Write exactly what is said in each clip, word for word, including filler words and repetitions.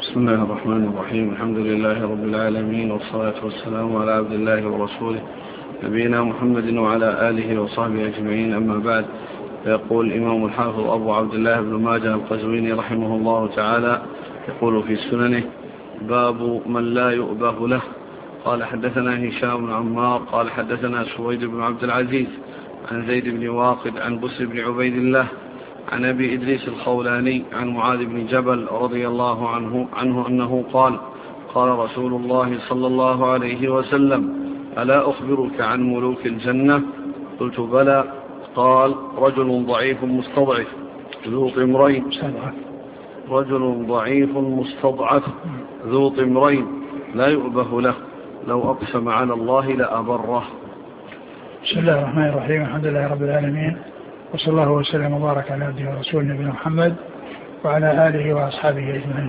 بسم الله الرحمن الرحيم. الحمد لله رب العالمين، والصلاة والسلام على عبد الله ورسوله نبينا محمد وعلى آله وصحبه أجمعين، أما بعد. فيقول الإمام الحافظ أبو عبد الله بن ماجه القزويني رحمه الله تعالى يقول في سننه: باب من لا يؤبه له. قال حدثنا هشام بن عمار قال حدثنا سويد بن عبد العزيز عن زيد بن واقد عن بسر بن عبيد الله عن أبي إدريس الخولاني عن معاذ بن جبل رضي الله عنه عنه أنه قال: قال رسول الله صلى الله عليه وسلم: ألا أخبرك عن ملوك الجنة؟ قلت: بلى. قال: رجل ضعيف مستضعف ذو طمرين رجل ضعيف مستضعف ذو طمرين لا يؤبه له، لو أقسم على الله لأبره. بسم الله الرحمن الرحيم. الحمد لله رب العالمين، وصلى الله وسلم وبارك على عبده ورسوله نبينا محمد وعلى آله وأصحابه أجمعين.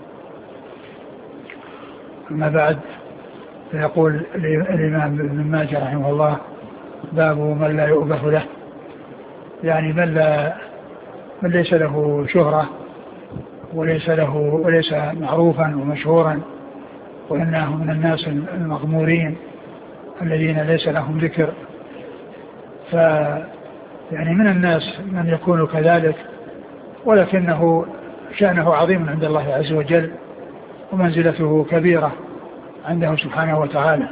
أما بعد، فيقول الإمام ابن ماجه رحمه الله: باب من لا يؤبه له، يعني من, لا من ليس له شهرة وليس له وليس معروفا ومشهورا، وإنه من الناس المغمورين الذين ليس لهم ذكر. ف يعني من الناس من يكون كذلك، ولكنه شأنه عظيم عند الله عز وجل، ومنزلته كبيرة عنده سبحانه وتعالى.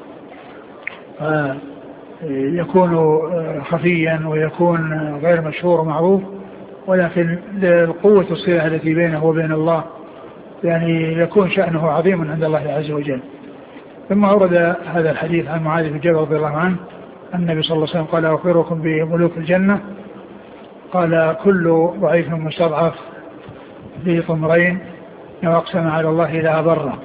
يكون خفيا ويكون غير مشهور ومعروف، ولكن لقوة الصلة التي بينه وبين الله يعني يكون شأنه عظيم عند الله عز وجل. ثم أورد هذا الحديث عن معاذ بن جبل رضي الله عنه: النبي صلى الله عليه وسلم قال: أخبركم بملوك الجنة؟ قال: كل ضعيف مستضعف ذي طمرين لو أقسم على الله لأبره.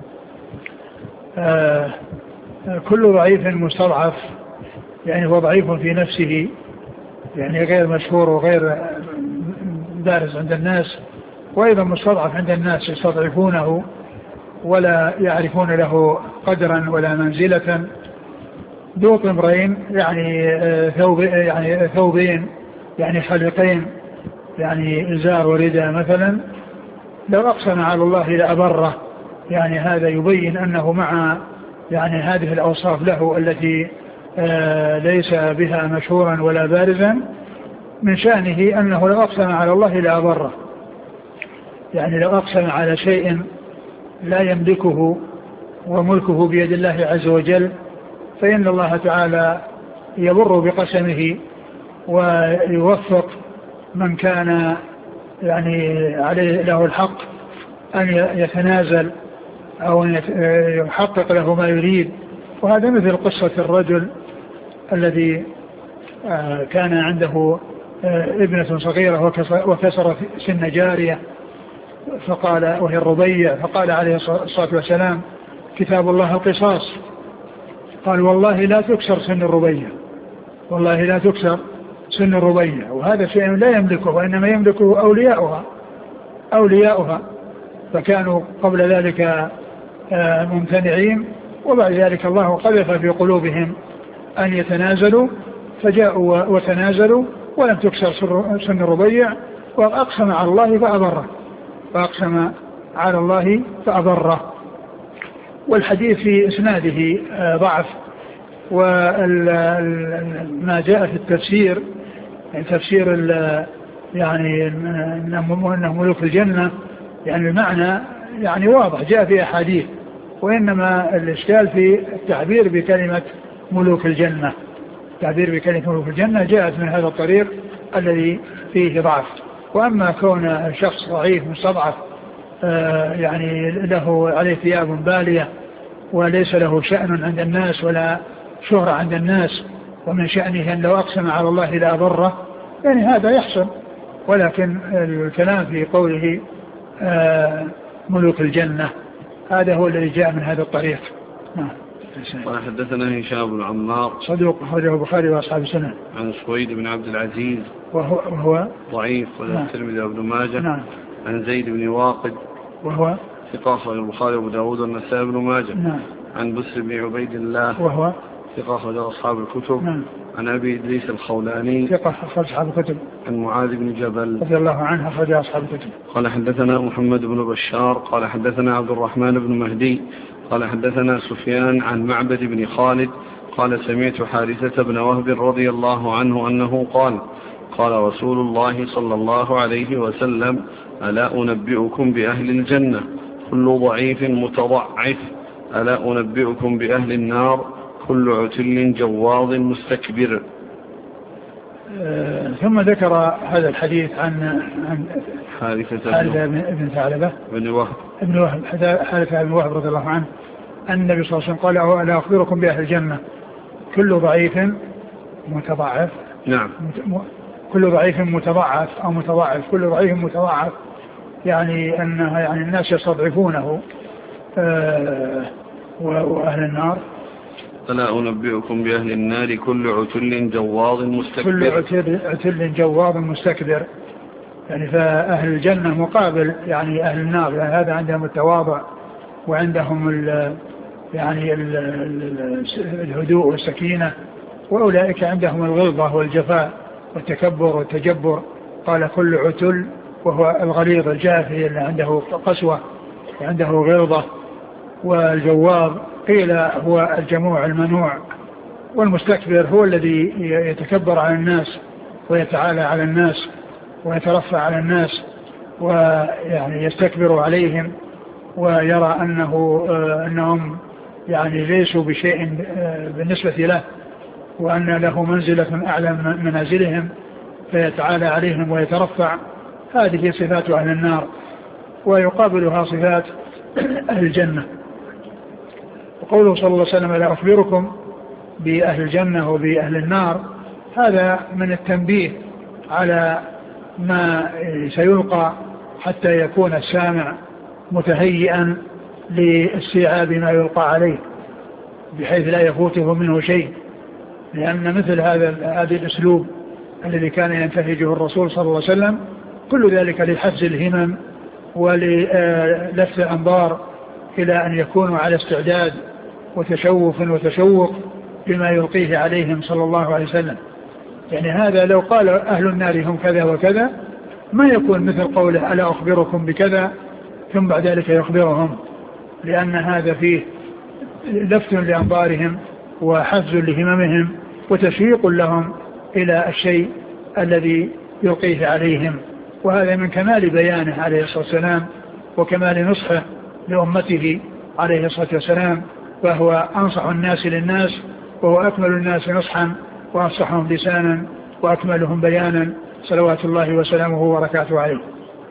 آه كل ضعيف مستضعف يعني هو ضعيف في نفسه، يعني غير مشهور وغير بارز عند الناس، وأيضا مستضعف عند الناس يستضعفونه ولا يعرفون له قدرا ولا منزلة. ذو طمرين يعني ثوب يعني ثوبين يعني خلقين، يعني إزار ورداء مثلا، لو أقسم على الله لأبره. يعني هذا يبين أنه مع يعني هذه الأوصاف له التي آه ليس بها مشهورا ولا بارزا، من شأنه أنه لو أقسم على الله لأبره. يعني لو أقسم على شيء لا يملكه وملكه بيد الله عز وجل، فإن الله تعالى يبر بقسمه ويوفق من كان يعني عليه له الحق أن يتنازل أو أن يحقق له ما يريد. وهذا مثل قصة الرجل الذي كان عنده ابنة صغيرة وكسرت سن جارية، فقال وهي الربيع، فقال عليه الصلاة والسلام: كتاب الله القصاص. قال: والله لا تكسر سن الربيع، والله لا تكسر سن الربيع. وهذا شيء لا يملكه، وإنما يملكه أولياؤها أولياؤها فكانوا قبل ذلك ممتنعين، وبعد ذلك الله قذف في قلوبهم أن يتنازلوا، فجاءوا وتنازلوا ولم تكسر سن الربيع، وأقسم على الله فأبره فأقسم على الله فأبره. والحديث في إسناده ضعف، وما جاء في التفسير يعني تفسير يعني أنه ملوك الجنة، يعني المعنى يعني واضح جاء في أحاديث، وإنما الإشكال في التعبير بكلمة ملوك الجنة. التعبير بكلمة ملوك الجنة جاءت من هذا الطريق الذي فيه ضعف. وأما كون الشخص ضعيف مستضعف آه يعني له عليه ثياب بالية وليس له شأن عند الناس ولا شهرة عند الناس، ومن شأنه أن لو أقسم على الله لأبره، يعني هذا يحصل. ولكن الكلام في قوله آه ملوك الجنة هذا هو الذي جاء من هذا الطريق. نعم. قال حدثنا هشام بن عمار صدوق أخرجه البخاري وأصحاب السنن. عن سويد بن عبد العزيز وهو, وهو ضعيف ولا الترمذي وابن ماجه. نعم. عن زيد بن واقد وهو ثقة أخرجه البخاري وأبو داود والنسائي وابن ماجه. نعم. عن بسر بن عبيد الله وهو ثقة أخرجه أصحاب الكتب. نعم. عن أبي إدريس الخولاني ثقة أخرج أصحاب الكتب. عن معاذ بن جبل رضي الله عنه أخرج أصحاب الكتب. قال حدثنا محمد بن بشار قال حدثنا عبد الرحمن بن مهدي قال حدثنا سفيان عن معبد بن خالد قال سمعت حارثة بن وهب رضي الله عنه أنه قال قال رسول الله صلى الله عليه وسلم ألا أنبئكم بأهل الجنة كل ضعيف متضعف ألا أنبئكم بأهل النار كل عتل جواظ مستكبر. آه ثم ذكر هذا الحديث عن عن حارثة بن ثعلبة بن وهب ابن وهب حارثة بن وهب رضي الله عنه أن النبي صلى الله عليه وسلم قال ألا أخبركم بأهل الجنة كل ضعيف متضعف. نعم. كل ضعيف متضعف أو متضعف كل ضعيف متضعف يعني أنها يعني الناس يستضعفونه. آه وأهل النار ألا أنبئكم بأهل النار كل عتل جواظ مستكبر. كل عتل, عتل جواظ مستكبر يعني فأهل الجنة مقابل يعني أهل النار يعني هذا عندهم التواضع وعندهم ال يعني ال الهدوء والسكينة وأولئك عندهم الغلظة والجفاء والتكبر والتجبر. قال كل عتل وهو الغليظ الجافي اللي عنده قسوة وعنده غلظة. والجواظ قيل هو الجموع المنوع. والمستكبر هو الذي يتكبر على الناس ويتعالى على الناس ويترفع على الناس ويعني يستكبر عليهم ويرى أنه أنهم يعني ليسوا بشيء بالنسبة له وأن له منزلة أعلى من منازلهم فيتعالى عليهم ويترفع. هذه صفات أهل النار ويقابلها صفات أهل الجنة. وقوله صلى الله عليه وسلم لا أخبركم بأهل الجنة وبأهل النار هذا من التنبيه على ما سيلقى حتى يكون السامع متهيئا لاستيعاب ما يلقى عليه بحيث لا يفوته منه شيء. لأن مثل هذا هذا الأسلوب الذي كان ينتهجه الرسول صلى الله عليه وسلم كل ذلك لحفز الهمم وللفت الأنظار إلى أن يكونوا على استعداد وتشوف وتشوق بما يلقيه عليهم صلى الله عليه وسلم. يعني هذا لو قال أهل النار هم كذا وكذا ما يكون مثل قوله ألا أخبركم بكذا ثم بعد ذلك يخبرهم لأن هذا فيه لفت لأنظارهم وحفز لهممهم وتشويق لهم إلى الشيء الذي يلقيه عليهم. وهذا من كمال بيانه عليه الصلاة والسلام وكمال نصحه لأمته عليه الصلاة والسلام. فهو أنصح الناس للناس وهو أكمل الناس نصحا وأنصحهم لسانا وأكملهم بيانا صلوات الله وسلامه وبركاته عليه.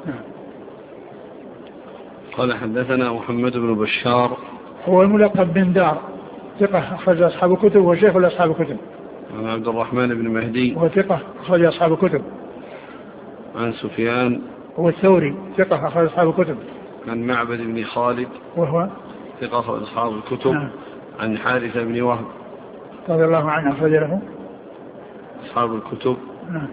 قال حدثنا محمد بن بشار هو الملقب بن دار ثقة أخرج أصحاب الكتب وشيخ أصحاب الكتب. عن عبد الرحمن بن مهدي هو ثقة أخرج أصحاب الكتب. عن سفيان هو الثوري ثقة أخرج أصحاب الكتب. عن معبد بن خالد وهو ثقة أخرج أصحاب الكتب. نعم. عن حارثة بن وهب رضي الله عنه أخرج له أصحاب الكتب. نعم.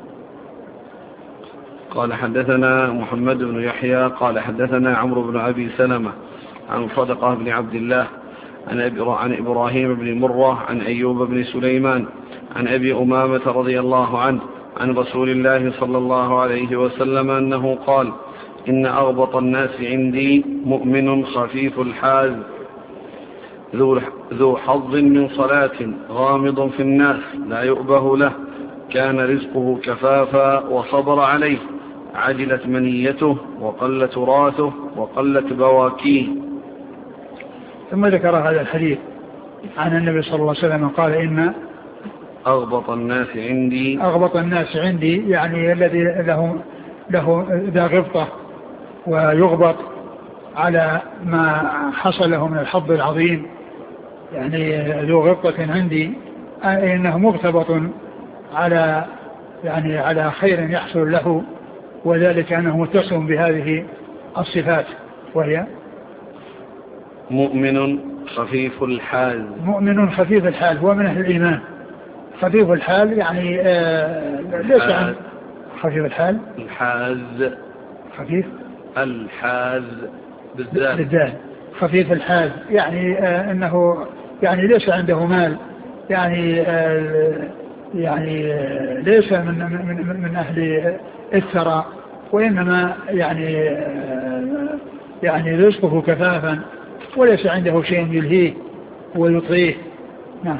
قال حدثنا محمد بن يحيى قال حدثنا عمرو بن أبي سلمة عن صدقة بن عبد الله عن إبراهيم بن مرة عن أيوب بن سليمان عن أبي أمامة رضي الله عنه عن رسول الله صلى الله عليه وسلم أنه قال إن أغبط الناس عندي مؤمن خفيف الحاز ذو حظ من صلاة غامض في الناس لا يؤبه له كان رزقه كفافا وصبر عليه عجلت منيته وقل تراثه وقلت بواكيه. ثم ذكر هذا الحديث عن النبي صلى الله عليه وسلم قال إن أغبط الناس عندي أغبط الناس عندي يعني الذي له له ذا غبطة ويغبط على ما حصل له من الحظ العظيم يعني ذو غبطة عندي إنه مغتبط على يعني على خير يحصل له وذلك أنه متصف بهذه الصفات وهي مؤمن خفيف الحال. مؤمن خفيف الحال هو من أهل الإيمان. خفيف الحال يعني آه ليس عن خفيف الحال الحاز خفيف الحاز بالذات بالذات خفيف الحال يعني آه انه يعني ليس عنده مال يعني آه يعني ليس من, من, من أهل الثراء، وإنما يعني يعني رزقه كفافا وليس عنده شيء يلهيه ويطغيه. نعم.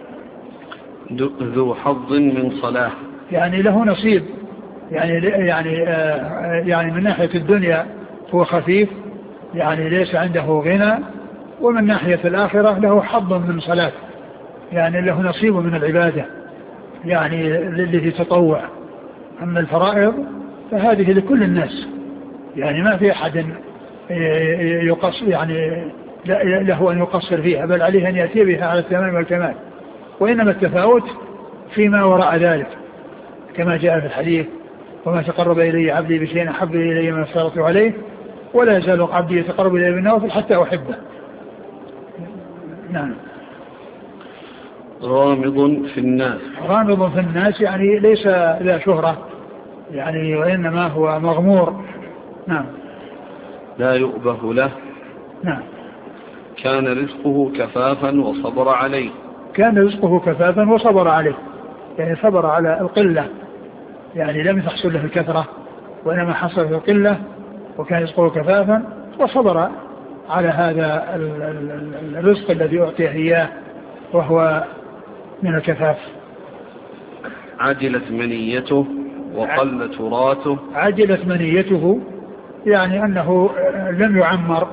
ذو حظ من صلاة، يعني له نصيب، يعني يعني يعني من ناحية الدنيا هو خفيف، يعني ليس عنده غنى، ومن ناحية الآخرة له حظ من صلاة، يعني له نصيب من العبادة، يعني للي تطوع. أما الفرائض فهذه لكل الناس، يعني ما في أحد يقصر يعني له أن يقصر فيها، بل عليه أن يأتي بها على التمام والكمال، وإنما التفاوت فيما وراء ذلك، كما جاء في الحديث: وما تقرب إلي عبدي بشيء أحب إلي ما افترضت عليه، ولا يزال عبدي يتقرب إلي بالنوافل حتى أحبه. نعم. غامض في الناس، غامض في الناس يعني ليس لا شهرة، يعني وإنما هو مغمور. نعم. لا يؤبه له. نعم. كان رزقه كفافا وصبر عليه. كان رزقه كفافا وصبر عليه، يعني صبر على القلة، يعني لم تحصل له الكثرة وإنما حصل في القلة، وكان رزقه كفافا وصبر على هذا الرزق الذي أعطيه إياه وهو من الكفاف. عجلت منيته وقل تراثه. عجلت منيته يعني أنه لم يعمر،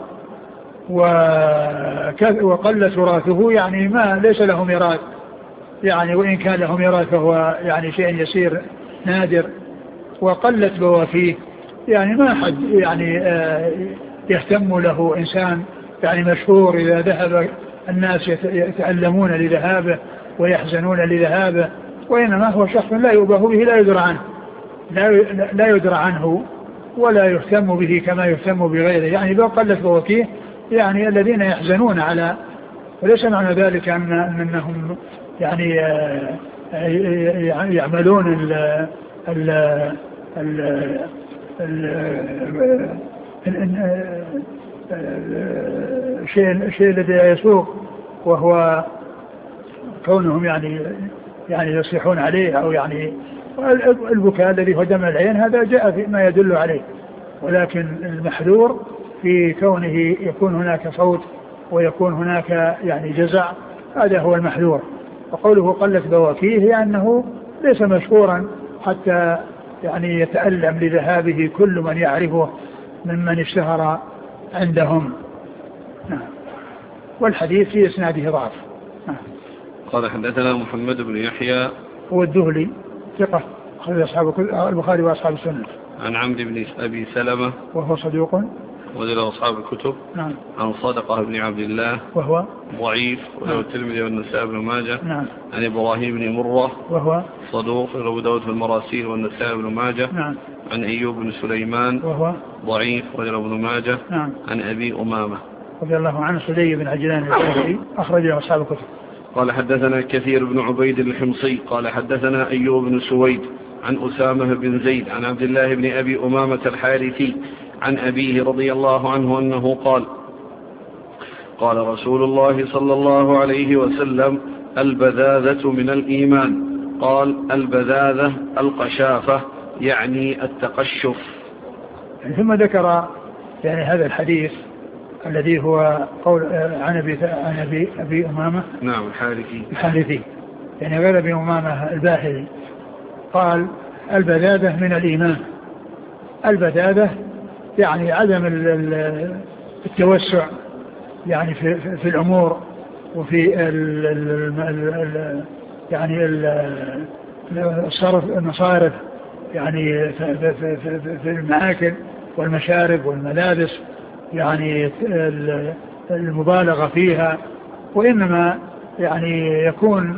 وقل تراثه يعني ما ليس له ميراث، يعني وإن كان له ميراث فهو يعني شيء يسير نادر. وقلت بوافيه، يعني ما حد يعني يهتم له إنسان يعني مشهور إذا ذهب الناس يتألمون لذهابه ويحزنون لذهابه، وإنما هو شخص لا يؤبه به، لا يدرى عنه لا يدرى عنه ولا يهتم به كما يهتم بغيره. يعني لو قلت بوافيه يعني الذين يحزنون على، وليس معنى ذلك أن أنهم يعني يعملون ال ال ال الشيء الشيء الذي يسوق، وهو كونهم يعني يعني يصيحون عليه، أو يعني البكاء الذي هو دمع العين هذا جاء في ما يدل عليه، ولكن المحذور في كونه يكون هناك صوت ويكون هناك يعني جزع، هذا هو المحذور. وقوله قلت بواكيه هي أنه ليس مشهورا حتى يعني يتألم لذهابه كل من يعرفه ممن اشتهر عندهم. والحديث في إسناده ضعف. قال حدثنا محمد بن يحيى هو الدهلي ثقة أخرج أصحاب البخاري وأصحاب السنة. عن عمرو بن أبي سلمة وهو صدوق وله أصحاب الكتب. نعم. عن صدقة بن عبد الله وهو ضعيف وله الترمذي والنسائي بن ماجه. نعم. عن إبراهيم بن مرة وهو صدوق وله داود في المراسيل والنسائي بن ماجه. نعم. عن أيوب بن سليمان وهو ضعيف وله ابن ماجه. نعم. عن أبي أمامة رضي الله عنه سدي بن عجلان الشافعي أخرج له أصحاب الكتب. قال حدثنا كثير بن عبيد الحمصي قال حدثنا أيوب بن سويد عن أسامة بن زيد عن عبد الله بن أبي أمامة الحارثي عن أبيه رضي الله عنه أنه قال قال رسول الله صلى الله عليه وسلم: البذاذة من الإيمان. قال: البذاذة القشافة، يعني التقشف. ثم ذكر يعني هذا الحديث الذي هو قول عن أبي عن أبي أبي أمامة نعم الحارثي الحارثي يعني غير أبي أمامة الباهلي. قال: البذاذة من الإيمان. البذاذة يعني عدم التوسع يعني في, في الأمور وفي ال ال يعني الصرف المصارف، يعني في, في, في, في المآكل والمشارب والملابس، يعني المبالغة فيها، وإنما يعني يكون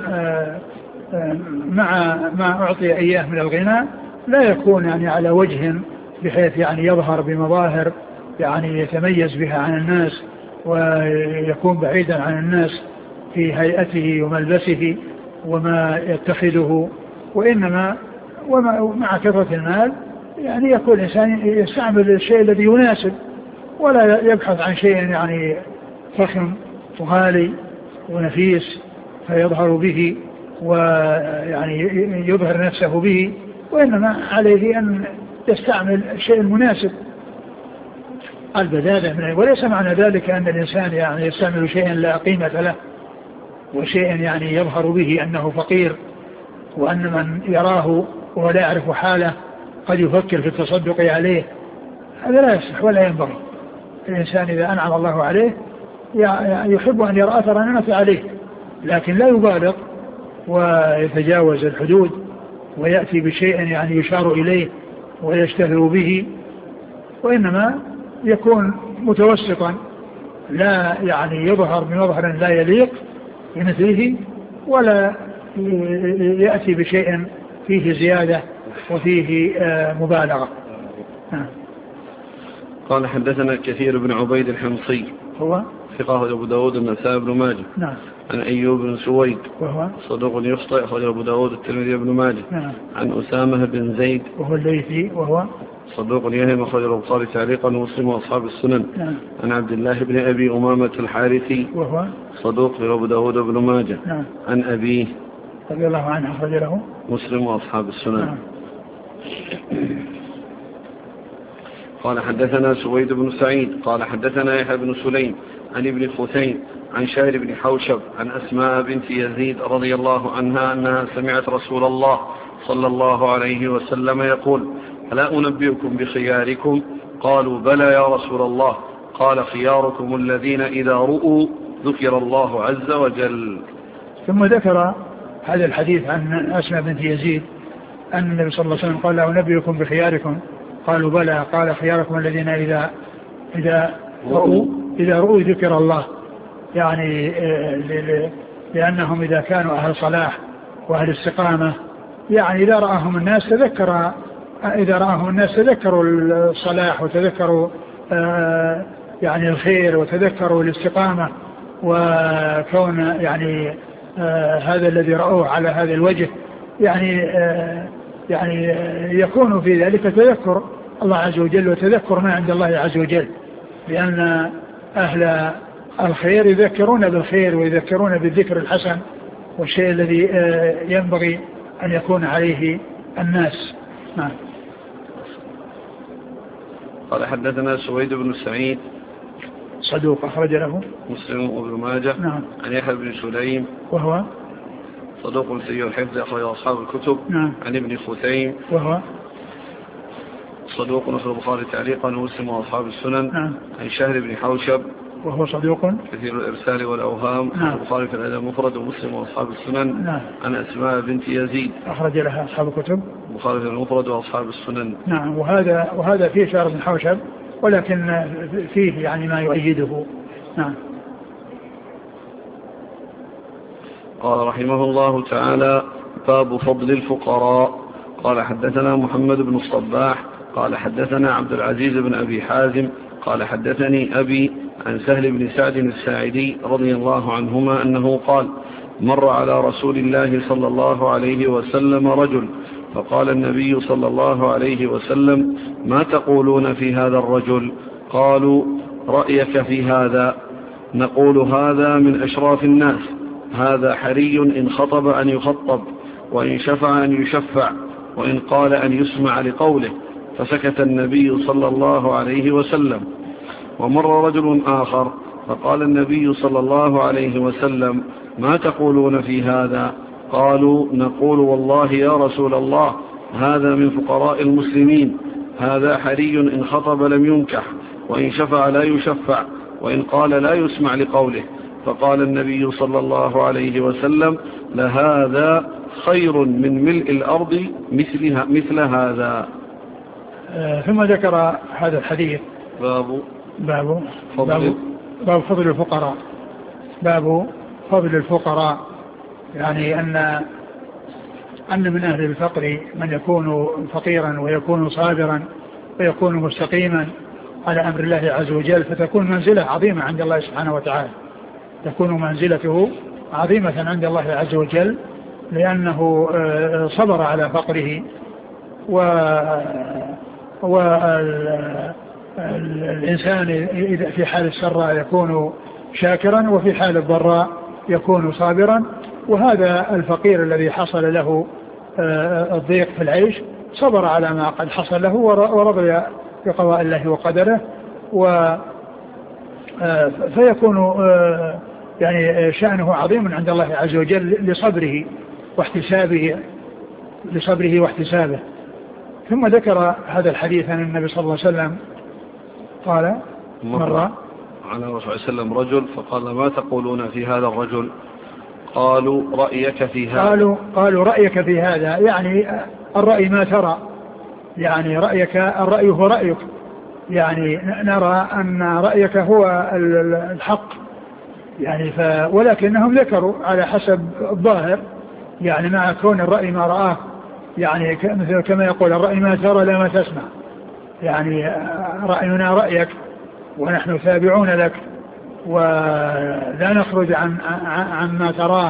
مع ما أعطي إياه من الغنى لا يكون يعني على وجه بحيث يعني يظهر بمظاهر يعني يتميز بها عن الناس ويكون بعيدا عن الناس في هيئته وملبسه وما يتخذه، وإنما ومع كثرة المال يعني يكون الإنسان يستعمل الشيء الذي يناسب ولا يبحث عن شيء يعني فخم وغالي ونفيس فيظهر به ويعني يظهر نفسه به، وإنما عليه أن يستعمل الشيء المناسب البذاذة منه. وليس معنى ذلك أن الإنسان يعني يستعمل شيئا لا قيمة له وشيئا يعني يظهر به أنه فقير، وأن من يراه ولا يعرف حاله قد يفكر في التصدق عليه. هذا لا يصح ولا ينبغي. الإنسان إذا أنعم الله عليه يحب أن يرى أثر نعمته عليه، لكن لا يبالغ ويتجاوز الحدود ويأتي بشيء يعني يشار إليه ويشتهر به، وإنما يكون متوسطا، لا يعني يظهر بمظهر لا يليق بمثله، ولا يأتي بشيء فيه زيادة وفيه مبالغة. قال حدثنا كثير بن عبيد الحمصي هو ثقة أبو داود النسائي بن ماجه. نعم. عن أيوب بن سويد وهو صدوق يخطئ أخرجه أبو داود الترمذي بن ماجه. نعم. عن أسامة بن زيد وهو الليثي وهو صدوق يهم أخرجه البخاري تعليقا ومسلم وأصحاب السنن. نعم. عن عبد الله بن أبي أمامة الحارثي وهو صدوق أبو داود بن ماجه. نعم. عن أبيه رضي الله عنه أخرج له مسلم وأصحاب السنن. نعم. قال حدثنا سويد بن سعيد قال حدثنا يحيى بن سليم عن ابن خثيم عن شهر بن حوشب عن أسماء بنت يزيد رضي الله عنها أنها سمعت رسول الله صلى الله عليه وسلم يقول: ألا أنبئكم بخياركم؟ قالوا: بلى يا رسول الله. قال: خياركم الذين إذا رؤوا ذكر الله عز وجل. ثم ذكر هذا الحديث عن أسماء بنت يزيد أن النبي صلى الله عليه وسلم قال: ألا أنبئكم بخياركم؟ قالوا: بلى. قال: خياركم الذين إذا إذا رؤوا إذا رؤوا ذكر الله، يعني لأنهم إذا كانوا أهل صلاح وأهل استقامة، يعني إذا رآهم الناس تذكر إذا رآهم الناس تذكروا الصلاح وتذكروا يعني الخير وتذكروا الاستقامة، وكون يعني هذا الذي رأوه على هذا الوجه يعني يعني يكون في ذلك تذكر الله عز وجل وتذكر ما عند الله عز وجل، لأن أهل الخير يذكرون بالخير ويذكرون بالذكر الحسن والشيء الذي ينبغي أن يكون عليه الناس. نعم. قال حدثنا سويد بن سعيد صدوق أخرج له مسلم وابن ماجه. نعم. عن يحيى بن سليم وهو صدوق سيء الحفظ أخرج أصحاب الكتب. نعم. عن ابن خثيم وهو صدوق أخرج البخاري تعليقا ومسلم وأصحاب السنن. نعم. عن شهر بن حوشب وهو صدوق كثير الإرسال والأوهام. نعم. البخاري في الأدب المفرد ومسلم وأصحاب السنن. نعم. عن أسماء بنت يزيد أخرج لها أصحاب الكتب البخاري في المفرد وأصحاب السنن. نعم. وهذا وهذا فيه شهر بن حوشب، ولكن فيه يعني ما يؤيده. نعم. قال رحمه الله تعالى: باب فضل الفقراء. قال حدثنا محمد بن الصباح قال حدثنا عبد العزيز بن أبي حازم قال حدثني أبي عن سهل بن سعد الساعدي رضي الله عنهما أنه قال: مر على رسول الله صلى الله عليه وسلم رجل، فقال النبي صلى الله عليه وسلم: ما تقولون في هذا الرجل؟ قالوا: رأيك في هذا؟ نقول: هذا من أشراف الناس، هذا حري إن خطب أن يخطب، وإن شفع أن يشفع، وإن قال أن يسمع لقوله. فسكت النبي صلى الله عليه وسلم. ومر رجل آخر فقال النبي صلى الله عليه وسلم: ما تقولون في هذا؟ قالوا: نقول: والله يا رسول الله، هذا من فقراء المسلمين، هذا حري إن خطب لم ينكح، وإن شفع لا يشفع، وإن قال لا يسمع لقوله. فقال النبي صلى الله عليه وسلم: لهذا خير من ملء الأرض مثلها مثل هذا. آه ثم ذكر هذا الحديث باب باب فضل, باب, باب فضل الفقراء. باب فضل الفقراء، يعني أن أن من أهل الفقر من يكون فقيرا ويكون صابرا ويكون مستقيما على أمر الله عز وجل، فتكون منزلة عظيمة عند الله سبحانه وتعالى، تكون منزلته عظيمة عند الله عز وجل، لأنه صبر على فقره، و والإنسان في حال السراء يكون شاكرا، وفي حال الضراء يكون صابرا، وهذا الفقير الذي حصل له الضيق في العيش صبر على ما قد حصل له ورضي بقضاء الله وقدره، و فيكون يعني شأنه عظيم عند الله عز وجل لصبره واحتسابه لصبره واحتسابه. ثم ذكر هذا الحديث عن النبي صلى الله عليه وسلم قال مرة على رسول الله صلى الله عليه وسلم رجل فقال ما تقولون في هذا الرجل؟ قالوا رأيك في هذا. قالوا, قالوا رأيك في هذا يعني الرأي ما ترى، يعني رأيك الرأي هو رأيك، يعني نرى أن رأيك هو الحق يعني ف ولكنهم ذكروا على حسب الظاهر، يعني مع كون الرأي ما رآه، يعني مثل كما يقول الرأي ما ترى لا ما تسمع، يعني رأينا رأيك ونحن تابعون لك ولا نخرج عن عن ما تراه،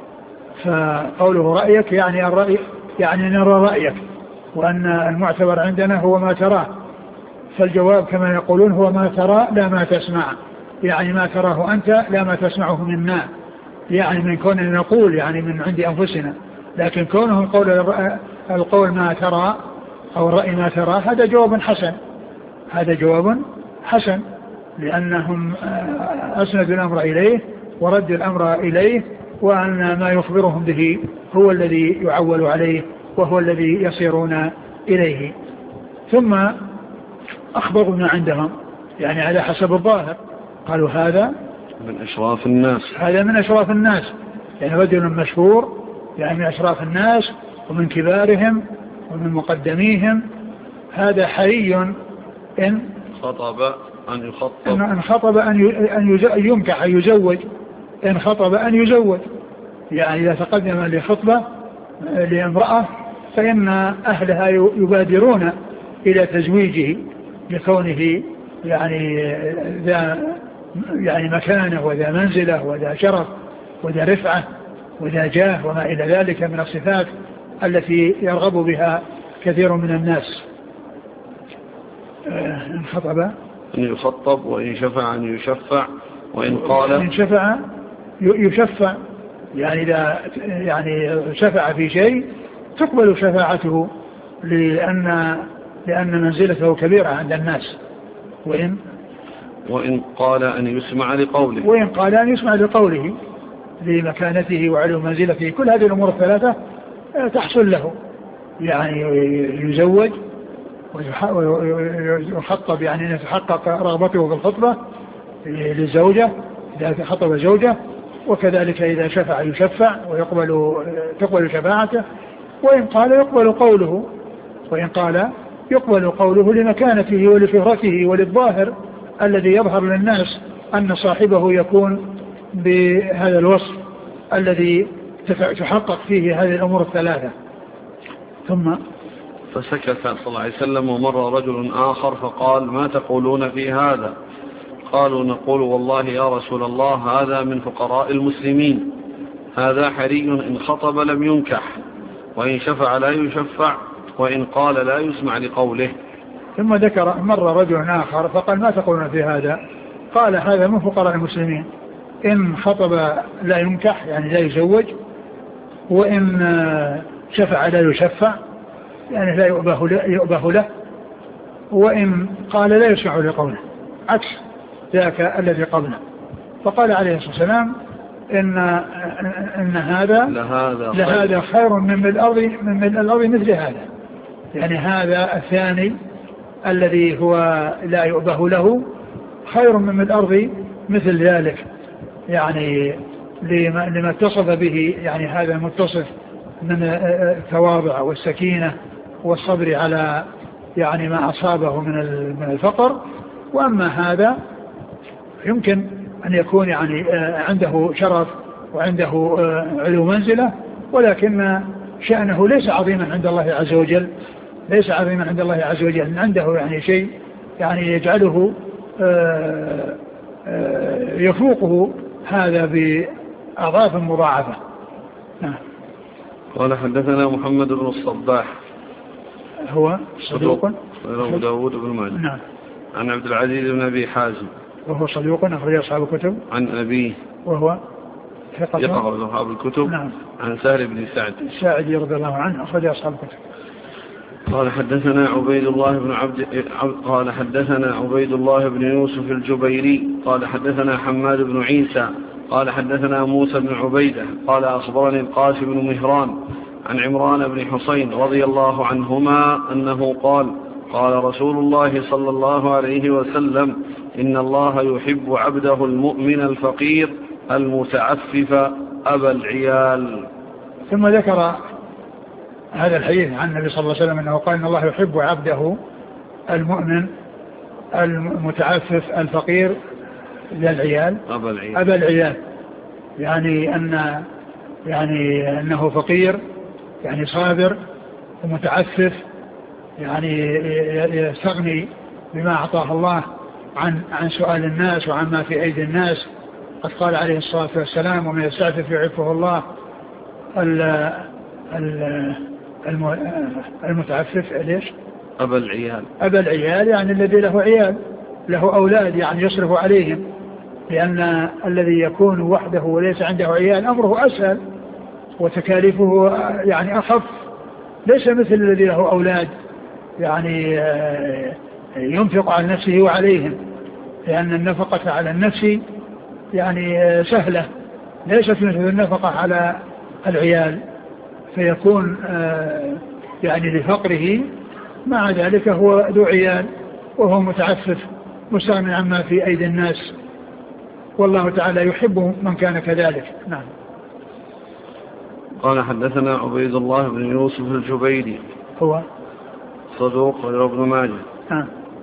فقوله رأيك يعني الرأي يعني نرى رأيك، وأن المعتبر عندنا هو ما تراه، فالجواب كما يقولون هو ما ترى لا ما تسمع، يعني ما تراه أنت لا ما تسمعه منا، يعني من كوننا نقول يعني من عند أنفسنا، لكن كونهم قول القول ما ترى أو الرأي ما ترى هذا جواب حسن، هذا جواب حسن لأنهم أسندوا الأمر إليه وردوا الأمر إليه، وأن ما يخبرهم به هو الذي يعول عليه وهو الذي يصيرون إليه. ثم أخبروا ما عندهم يعني على حسب الظاهر، قالوا هذا من أشراف الناس، هذا من أشراف الناس، يعني رجل مشهور يعني من أشراف الناس ومن كبارهم ومن مقدميهم، هذا حري إن خطب أن يخطب إن خطب أن ينكح أن يزوج، إن خطب أن يزوج، يعني إذا تقدم لخطبة لامرأة فإن أهلها يبادرون إلى تزويجه لكونه يعني ذا يعني مكانه وذا منزله وذا شرف وذا رفعة وذا جاه وما إلى ذلك من الصفات التي يرغب بها كثير من الناس. إن خطب أن يخطب، وإن شفع أن يشفع، وإن قال إن شفع يشفع، يعني إذا يعني شفع في شيء تقبل شفاعته لأن لأن منزلته كبيرة عند الناس. وإن وإن قال أن يسمع لقوله وإن قال أن يسمع لقوله لمكانته وعلو منزلته، كل هذه الأمور الثلاثة تحصل له، يعني يزوج ويخطب يعني أن يتحقق رغبته في الخطبة للزوجة إذا خطب زوجة، وكذلك إذا شفع يشفع ويقبل تقبل شفاعته، وإن قال يقبل قوله وإن قال يقبل قوله لمكانته ولشهرته وللظاهر الذي يظهر للناس أن صاحبه يكون بهذا الوصف الذي تحقق فيه هذه الأمور الثلاثة. ثم فسكت صلى الله عليه وسلم، ومر رجل آخر فقال ما تقولون في هذا؟ قالوا نقول والله يا رسول الله هذا من فقراء المسلمين، هذا حري إن خطب لم ينكح، وإن شفع لا يشفع، وإن قال لا يسمع لقوله. ثم ذكر مر رجل آخر فقال ما تقولون في هذا؟ قال هذا من فقراء المسلمين، إن خطب لا ينكح يعني لا يزوج، وإن شفع لا يشفع يعني لا يؤبه له، وإن قال لا يسمع لقوله، عكس ذاك الذي قبله. فقال عليه الصلاة والسلام إن, إن هذا لهذا, لهذا خير من الأرض من الأرض مثل هذا، يعني هذا الثاني الذي هو لا يؤبه له خير من الأرض مثل ذلك، يعني لما, لما اتصف به، يعني هذا متصف من التواضع والسكينة والصبر على يعني ما أصابه من من الفقر، وأما هذا يمكن أن يكون يعني عنده شرف وعنده علو منزلة، ولكن شأنه ليس عظيما عند الله عز وجل، ليس عظيما عند الله عز وجل، عنده يعني شيء يعني يجعله يفوقه هذا بأضعاف مضاعفة. نعم. قال حدثنا محمد بن الصباح هو صدوق أبو داود بن ماجه. نعم. عن عبد العزيز بن أبي حازم وهو صدوق أخرج أصحاب الكتب. عن أبيه وهو ثقة يقرأ أصحاب الكتب. نعم. عن سهل بن سعد الساعدي رضي الله عنه أخرج أصحاب الكتب. قال حدثنا عبيد الله بن عبد قال حدثنا عبيد الله بن يوسف الجبيري قال حدثنا حماد بن عيسى قال حدثنا موسى بن عبيدة قال أخبرني القاسم بن مهران عن عمران بن حسين رضي الله عنهما أنه قال قال رسول الله صلى الله عليه وسلم إن الله يحب عبده المؤمن الفقير المتعفف أبا العيال. ثم ذكر هذا الحديث عن النبي صلى الله عليه وسلم أنه قال إن الله يحب عبده المؤمن المتعفف الفقير ذا العيال أبا العيال, أبا العيال. يعني أن يعني أنه فقير يعني صابر ومتعفف يعني يستغني بما أعطاه الله عن عن سؤال الناس وعن ما في أيدي الناس. قد قال عليه الصلاة والسلام ومن يستعفف يعفه الله. المتعفف ليش؟ أبا العيال أبا العيال يعني الذي له عيال له أولاد يعني يصرف عليهم، لأن الذي يكون وحده وليس عنده عيال أمره أسهل وتكاليفه يعني أخف، ليس مثل الذي له أولاد يعني ينفق على نفسه وعليهم، لأن النفقة على النفس يعني سهلة ليست مثل النفقة على العيال، فيكون يعني لفقره مع ذلك هو ذو عيال وهو متعفف مستغني عما في أيدي الناس، والله تعالى يحب من كان كذلك. نعم. قال حدثنا عبيد الله بن يوسف الجبيري هو صدوق وله ابن ماجه. نعم.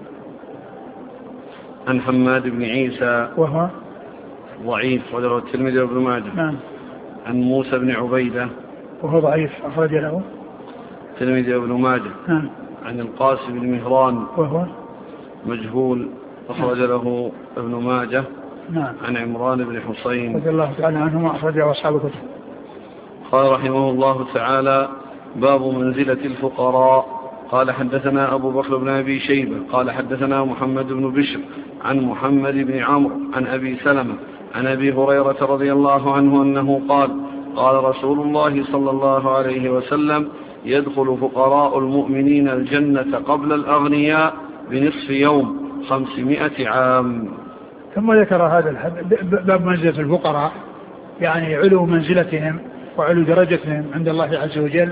عن حماد بن عيسى وهو ضعيف وله الترمذي وابن ماجه. نعم. عن موسى بن عبيدة وهو ضعيف أخرج له الترمذي وابن ماجه. نعم. عن القاسم بن مهران وهو مجهول أخرج له ابن ماجه. نعم. عن عمران بن حسين رضي الله تعالى عنهما أخرجه أصحاب الكتب. قال رحمه الله تعالى باب منزلة الفقراء. قال حدثنا أبو بكر بن أبي شيبة قال حدثنا محمد بن بشر عن محمد بن عمرو عن أبي سلمة عن أبي هريرة رضي الله عنه أنه قال قال رسول الله صلى الله عليه وسلم يدخل فقراء المؤمنين الجنة قبل الأغنياء بنصف يوم خمسمائة عام. ثم ذكر هذا باب منزلة الفقراء، يعني علو منزلتهم وعلو درجتهم عند الله عز وجل.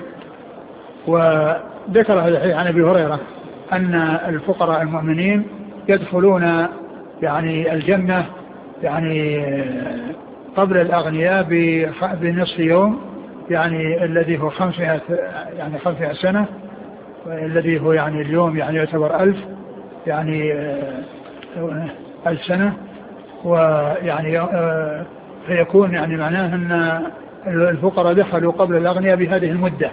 وذكر هذا الحديث عن أبي هريرة أن الفقراء المؤمنين يدخلون يعني الجنة يعني قبل الأغنياء بنصف يوم، يعني الذي هو خمسمائة يعني خمسمائة سنة، الذي هو يعني اليوم يعني يعتبر ألف يعني ألف سنة، ويعني فيكون يعني معناه أن الفقراء دخلوا قبل الأغنياء بهذه المدة.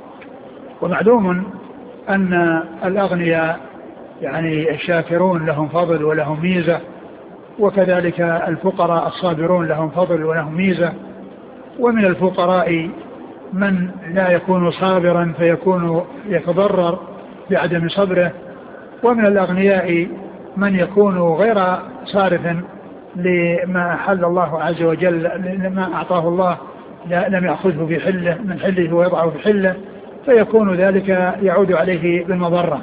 ومعلوم أن الأغنياء يعني الشاكرون لهم فضل ولهم ميزة، وكذلك الفقراء الصابرون لهم فضل ولهم ميزة. ومن الفقراء من لا يكون صابرا فيكون يتضرر بعدم صبره، ومن الأغنياء من يكون غير صارف لما أحل الله عز وجل، لما أعطاه الله لم يأخذه في حله من حله ويضعه في حله، فيكون ذلك يعود عليه بالمضرة.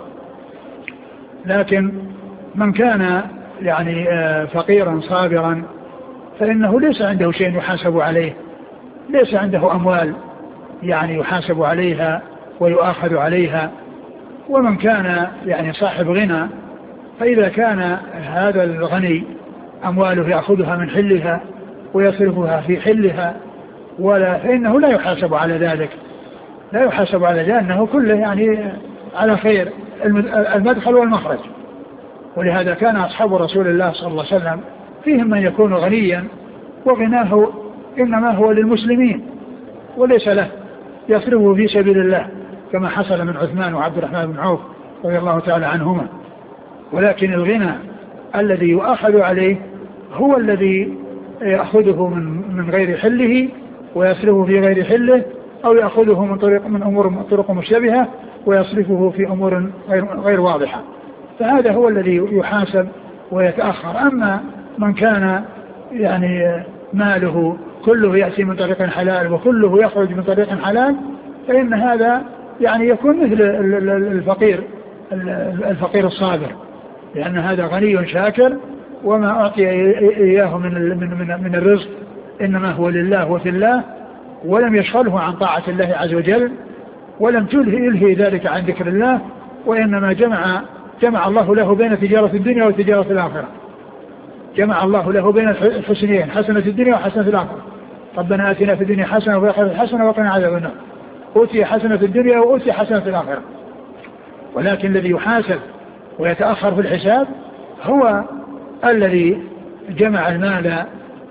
لكن من كان يعني فقيرا صابرا فإنه ليس عنده شيء يحاسب عليه، ليس عنده أموال يعني يحاسب عليها ويؤاخذ عليها. ومن كان يعني صاحب غنى فإذا كان هذا الغني أمواله يأخذها من حلها ويصرفها في حلها ولا فإنه لا يحاسب على ذلك، لا يحاسب على ذلك، لأنه كله يعني على خير المدخل والمخرج. ولهذا كان أصحاب رسول الله صلى الله عليه وسلم فيهم من يكون غنيا وغناه إنما هو للمسلمين وليس له، يصرفه في سبيل الله كما حصل من عثمان وعبد الرحمن بن عوف رضي الله تعالى عنهما. ولكن الغنى الذي يؤخذ عليه هو الذي يأخذه من من غير حله ويصرفه في غير حله، أو يأخذه من طريق من أمور طرق مشتبهة ويصرفه في أمور غير, غير واضحة، فهذا هو الذي يحاسب ويتأخر. أما من كان يعني ماله كله يأتي من طريق حلال وكله يخرج من طريق حلال، فإن هذا يعني يكون مثل الفقير الفقير الصابر، لأن هذا غني شاكر، وما أعطي إياه من من من الرزق إنما هو لله وفي الله، ولم يشغله عن طاعة الله عز وجل، ولم تلهي إلهي ذلك عن ذكر الله، وإنما جمع جمع الله له بين تجارة الدنيا وتجارة الآخرة، جمع الله له بين الحسنين، حسنة الدنيا وحسنة الآخرة. ربنا آتنا في الدنيا حسنة وفي الآخرة حسنة وقنا عذاب النار. أوتي حسنة في الدنيا وأوتي حسنة في الآخرة. ولكن الذي يحاسب ويتأخر في الحساب هو الذي جمع المال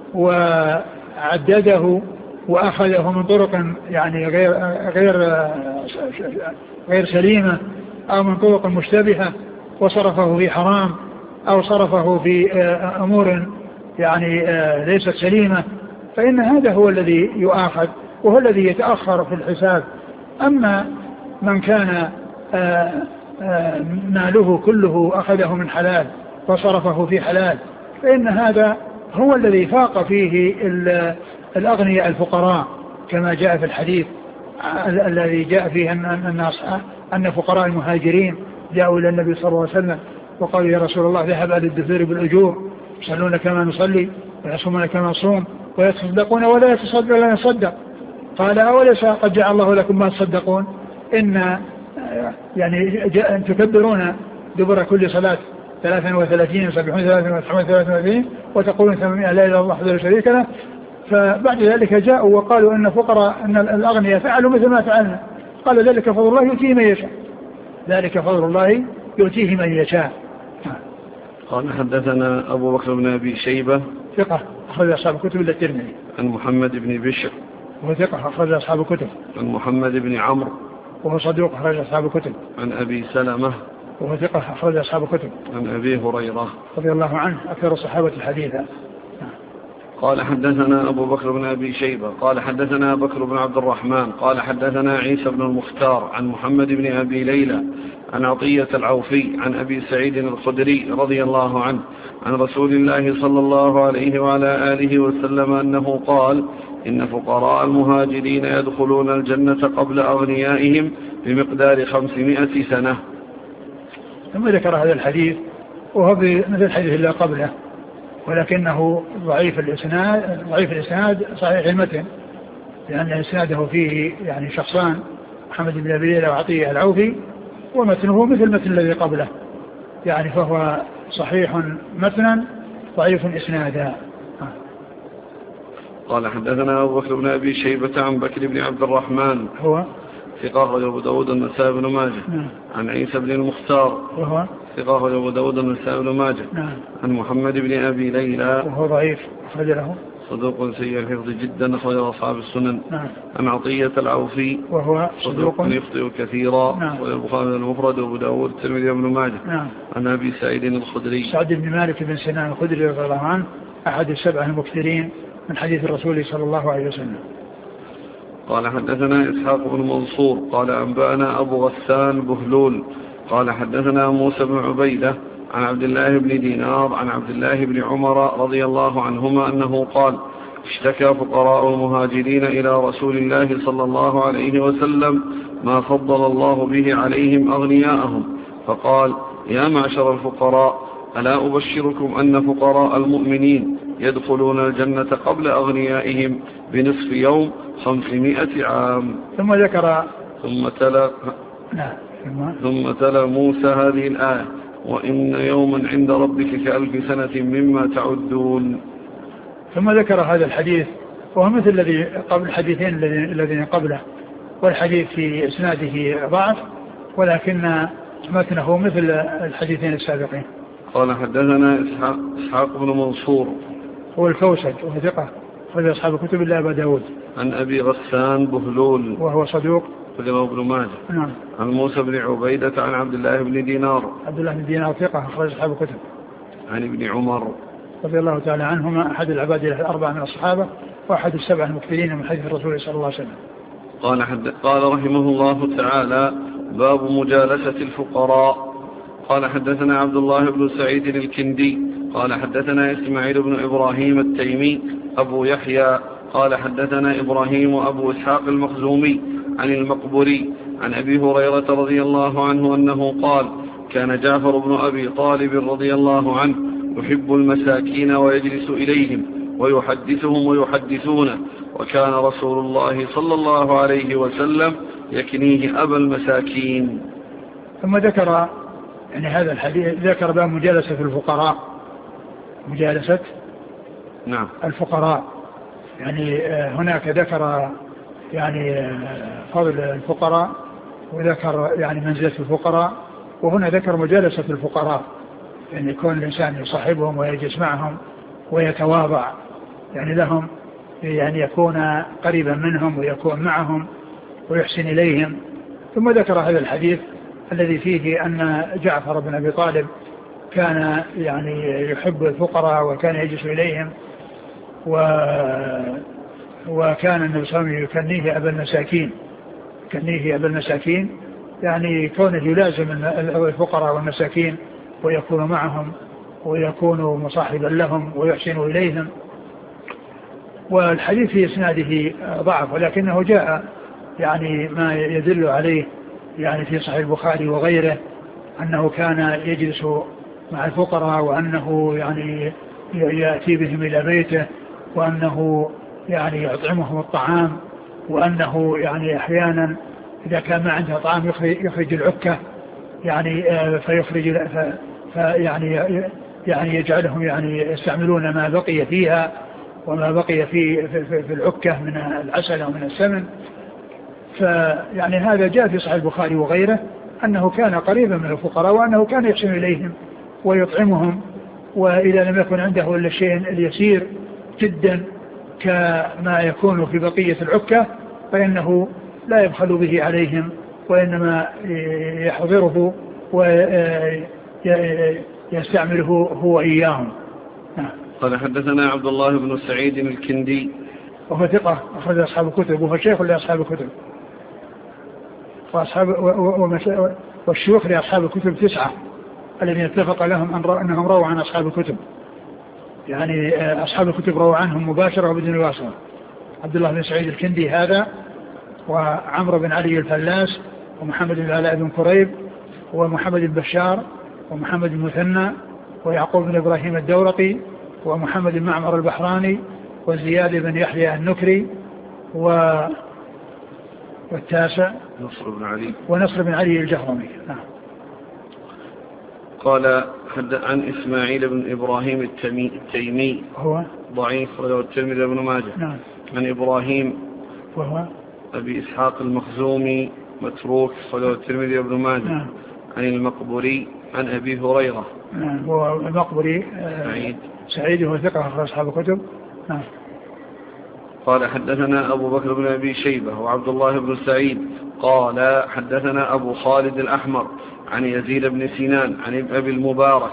وعدده وأخذه من طرق يعني غير غير غير سليمة أو من طرق مشتبهة وصرفه في حرام أو صرفه في أمور يعني ليست سليمة، فإن هذا هو الذي يؤاخذ وهو الذي يتأخر في الحساب. أما من كان ماله كله أخذه من حلال وصرفه في حلال، فإن هذا هو الذي فاق فيه الأغنياء الفقراء، كما جاء في الحديث الذي جاء فيه أن أن فقراء المهاجرين جاءوا إلى النبي صلى الله عليه وسلم وقالوا: يا رسول الله، ذهب أهل الدثور بالأجور، يصلون كما نصلي ويصومون كما نصوم ويتصدقون ولا يتصدق ولا يصدق. قال: أوليس قد جعل الله لكم ما تصدقون؟ إن يعني تكبرون دبر كل صلاة ثلاثا وثلاثين وسبحون ثلاثا وتسعون ثلاثا وثلاثين وتقولون ثمانمائة لا إله إلا الله وحده لا شريك له. فبعد ذلك جاءوا وقالوا أن فقراء أن الأغنياء فعلوا مثل ما فعلنا. قال: ذلك فضل الله يؤتيه من يشاء، ذلك فضل الله يؤتيه من يشاء. قال: حدثنا أبو بكر بن أبي شيبة ثقة أخرج أصحاب الكتب إلا الترمذي. عن محمد بن بشر وهو ثقة أخرج أصحاب الكتب. عن محمد بن عمرو وهو صدوق أخرج أصحاب الكتب. عن أبي سلمة وهو ثقة أخرج أصحاب الكتب. عن أبي هريرة رضي الله عنه أكثر الصحابة حديثا. قال: حدثنا أبو بكر بن أبي شيبة قال حدثنا بكر بن عبد الرحمن قال حدثنا عيسى بن المختار عن محمد بن أبي ليلى عن عطية العوفي عن أبي سعيد الخدري رضي الله عنه عن رسول الله صلى الله عليه وعلى آله وسلم أنه قال: إن فقراء المهاجرين يدخلون الجنة قبل أغنيائهم بمقدار خمسمائة سنة. ثم ذكر هذا الحديث وهو مثل الحديث اللي قبله، ولكنه ضعيف الإسناد ضعيف الإسناد صحيح المتن، لأن إسناده فيه يعني شخصان، محمد بن أبي ليلى وعطية العوفي، ومتنه مثل متن الذي قبله، يعني فهو صحيح متنا ضعيف إسنادا. قال: حدثنا أبو بكر بن أبي شيبة عن بكر بن عبد الرحمن هو ثقة أبو داود النسائي بن ماجه. نعم. عن عيسى بن المختار وهو ثقة أبو داود النسائي بن ماجه. نعم. عن محمد بن أبي ليلى وهو ضعيف أخرج له صدوق سيء الحفظ جدا أخرج أصحاب السنن. نعم. عن عطية العوفي وهو صدوق يخطئ كثيرا. نعم. والبخاري المفرد وأبو داود الترمذي بن ماجه. نعم. عن أبي سعيد الخدري سعد بن مالك بن سنان الخدري رضي الله عنه أحد السبعة المكثرين من حديث الرسول صلى الله عليه وسلم. قال: حدثنا إسحاق بن منصور قال: أنبأنا أبو غسان بهلول قال: حدثنا موسى بن عبيدة عن عبد الله بن دينار عن عبد الله بن عمر رضي الله عنهما أنه قال: اشتكى فقراء المهاجرين إلى رسول الله صلى الله عليه وسلم ما فضل الله به عليهم أغنياءهم، فقال: يا معشر الفقراء، ألا أبشركم أن فقراء المؤمنين يدخلون الجنة قبل أغنيائهم بنصف يوم خمسمائة عام. ثم ذكر ثم تلا ثم تلا موسى هذه الآية: وإن يوما عند ربك كألف سنة مما تعدون. ثم ذكر هذا الحديث وهو مثل الذي قبل الحديثين الذين قبله، والحديث في إسناده ضعف، ولكن متنه مثل الحديثين السابقين. قال: حدثنا إسحاق, إسحاق بن منصور هو الكوسج وهو ثقة أخرج أصحاب الكتب إلا أبا داود. عن أبي غسان بهلول وهو صدوق أخرجه ابن ماجه. نعم. عن موسى بن عبيدة عن عبد الله بن دينار عبد الله بن دينار ثقة أخرج أصحاب الكتب. عن ابن عمر رضي الله تعالى عنهما أحد العباد الأربعة من الصحابة وأحد السبعة المكثرين من حديث الرسول صلى الله عليه وسلم. قال حد قال رحمه الله تعالى: باب مجالسة الفقراء. قال: حدثنا عبد الله بن سعيد الكندي قال: حدثنا إسماعيل بن إبراهيم التيمي أبو يحيى قال حدثنا إبراهيم أبو إسحاق المخزومي عن المقبري عن أبي هريرة رضي الله عنه أنه قال كان جعفر بن أبي طالب رضي الله عنه يحب المساكين ويجلس إليهم ويحدثهم ويحدثونه، وكان رسول الله صلى الله عليه وسلم يكنيه أبا المساكين. ثم ذكر يعني هذا الحديث ذكر باب مجالسة الفقراء، مجالسة نعم الفقراء، يعني هناك ذكر يعني فضل الفقراء وذكر يعني منزلة الفقراء، وهنا ذكر مجالسة الفقراء، يعني يكون الإنسان يصاحبهم ويجلس معهم ويتواضع يعني لهم، يعني يكون قريبا منهم ويكون معهم ويحسن إليهم. ثم ذكر هذا الحديث الذي فيه أن جعفر بن أبي طالب كان يعني يحب الفقراء وكان يجلس إليهم، و وكان النبي صلى الله عليه وسلم يكنيه أبا المساكين، يكنيه أبا المساكين يعني كونه يلازم الفقراء والمساكين ويكون معهم ويكون مصاحبا لهم ويحسن إليهم. والحديث في إسناده ضعف، ولكنه جاء يعني ما يدل عليه يعني في صحيح البخاري وغيره أنه كان يجلس مع الفقراء، وأنه يعني يأتي بهم إلى بيته، وأنه يعني يطعمهم الطعام، وأنه يعني أحيانا إذا كان ما عنده طعام يخرج, يخرج العكة يعني فيخرج فيعني يعني يجعلهم يعني يستعملون ما بقي فيها وما بقي في, في, في العكة من العسل ومن السمن. فيعني هذا جاء في صحيح البخاري وغيره أنه كان قريبا من الفقراء، وأنه كان يحسن إليهم ويطعمهم، وإذا لم يكن عنده إلا الشيء اليسير جدا كما يكون في بقية العكة فإنه لا يبخل به عليهم، وإنما يحضره ويستعمله هو إياهم. قال حدثنا عبد الله بن سعيد الكندي وهو ثقة أخرج أصحاب الكتب، وهو شيخ لأصحاب الكتب، وأصحاب والشيوخ لأصحاب الكتب تسعة الذين اتفق لهم أنهم رووا عن أصحاب الكتب، يعني أصحاب الكتب رووا عنهم مباشرة وبدون واسطة. عبد الله بن سعيد الكندي هذا، وعمرو بن علي الفلاس، ومحمد بن علاء بن كريب، ومحمد البشار، ومحمد المثنى، ويعقوب بن إبراهيم الدورقي، ومحمد بن معمر البحراني، وزياد بن يحيى النكري، و والتاسع نصر بن علي ونصر بن علي الجهرمي. نعم. قال حد عن إسماعيل بن إبراهيم التيمي, التيمي هو ضعيف وله الترمذي بن ماجه. نعم. عن إبراهيم وهو أبي إسحاق المخزومي متروك وله الترمذي بن ماجه. نعم. عن المقبري عن أبي هريرة. نعم. هو المقبري سعيد سعيد وهو ثقة في أصحاب الكتب. نعم. قال حدثنا أبو بكر بن أبي شيبة وعبد الله بن سعيد قال حدثنا أبو خالد الأحمر عن يزيد بن سنان عن أبي المبارك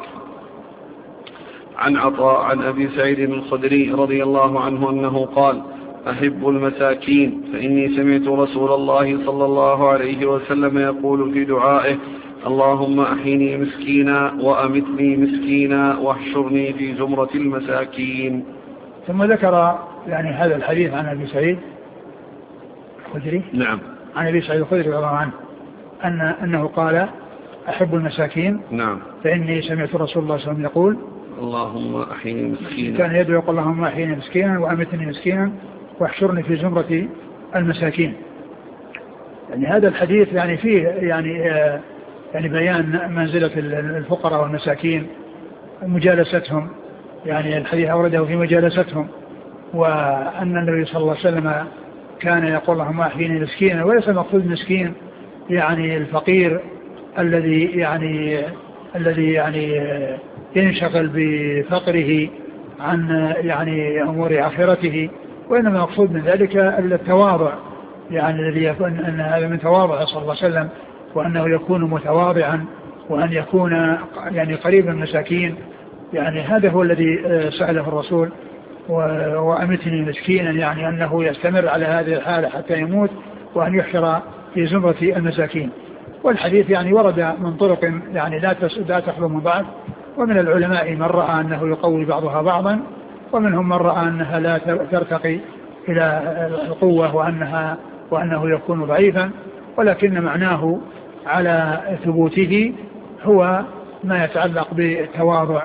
عن عطاء عن أبي سعيد الخدري رضي الله عنه أنه قال أحب المساكين فإني سمعت رسول الله صلى الله عليه وسلم يقول في دعائه اللهم أحيني مسكينا وأمتني مسكينا واحشرني في زمرة المساكين. ثم ذكر يعني هذا الحديث عن أبي سعيد الخدري. نعم. عن أبي سعيد الخدري رضي الله عنه أن أنه قال أحب المساكين. نعم. فإني سمعت رسول الله صلى الله عليه وسلم يقول اللهم أحيني مسكينا، كان يدعو يقول اللهم أحيني مسكينا وأمتني مسكينا واحشرني في زمرة المساكين. يعني هذا الحديث يعني فيه يعني آه يعني بيان منزلة الفقراء والمساكين، مجالستهم، يعني الحديث أورده في مجالستهم، وأن النبي صلى الله عليه وسلم كان يقول اللهم أحيني مسكينا، وليس المقصود مسكين يعني الفقير الذي يعني الذي يعني ينشغل بفقره عن يعني أمور آخرته، وإنما المقصود من ذلك التواضع، يعني الذي يكون أن هذا من تواضع صلى الله عليه وسلم، وأنه يكون متواضعا، وأن يكون يعني قريبا مساكين. يعني هذا هو الذي سأله الرسول وأمتني مسكينا، يعني أنه يستمر على هذه الحالة حتى يموت، وأن يحشر في زمرة المساكين. والحديث يعني ورد من طرق يعني لا تخلو من بعض، ومن العلماء من رأى أنه يقوي بعضها بعضا، ومنهم من رأى أنها لا ترتقي إلى القوة وأنها وأنه يكون ضعيفا، ولكن معناه على ثبوته هو ما يتعلق بالتواضع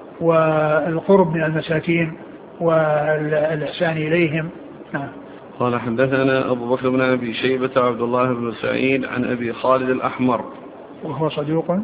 والقرب من المساكين والإحسان إليهم. نعم. قال حدثنا أبو بكر بن أبي شيبة عبد الله بن سعيد عن أبي خالد الأحمر وهو صدوق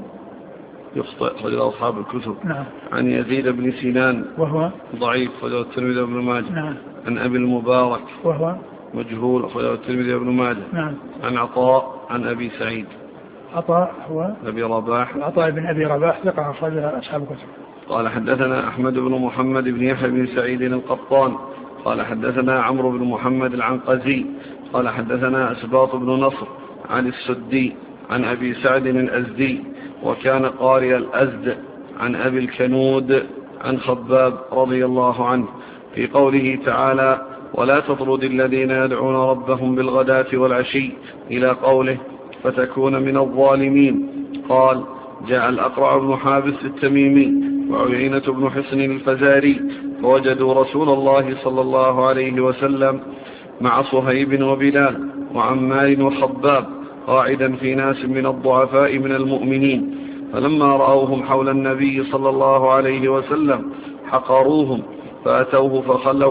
يخطئ رجل أصحاب الكتب. نعم. عن يزيد بن سنان وهو ضعيف رجل الترمذي بن ماجه. نعم. عن أبي المبارك وهو مجهول رجل الترمذي بن ماجه. نعم. عن عطاء عن أبي سعيد عطاء هو أبي رباح عطاء بن أبي رباح ثقة أخرج أصحاب الكتب. قال حدثنا أحمد بن محمد بن يحيى بن سعيد القطان قال حدثنا عمرو بن محمد العنقزي قال حدثنا أسباط بن نصر عن السدي عن أبي سعد الأزدي وكان قارئ الأزد عن أبي الكنود عن خباب رضي الله عنه في قوله تعالى ولا تطرد الذين يدعون ربهم بالغداة والعشي إلى قوله فتكون من الظالمين. قال جاء الأقرع بن حابس التميمي وعيينة بن حصن الفزاري فوجدوا رسول الله صلى الله عليه وسلم مع صهيب وبلال وعمار وخباب قاعدا في ناس من الضعفاء من المؤمنين، فلما رأوهم حول النبي صلى الله عليه وسلم حقروهم فأتوه فخلوا,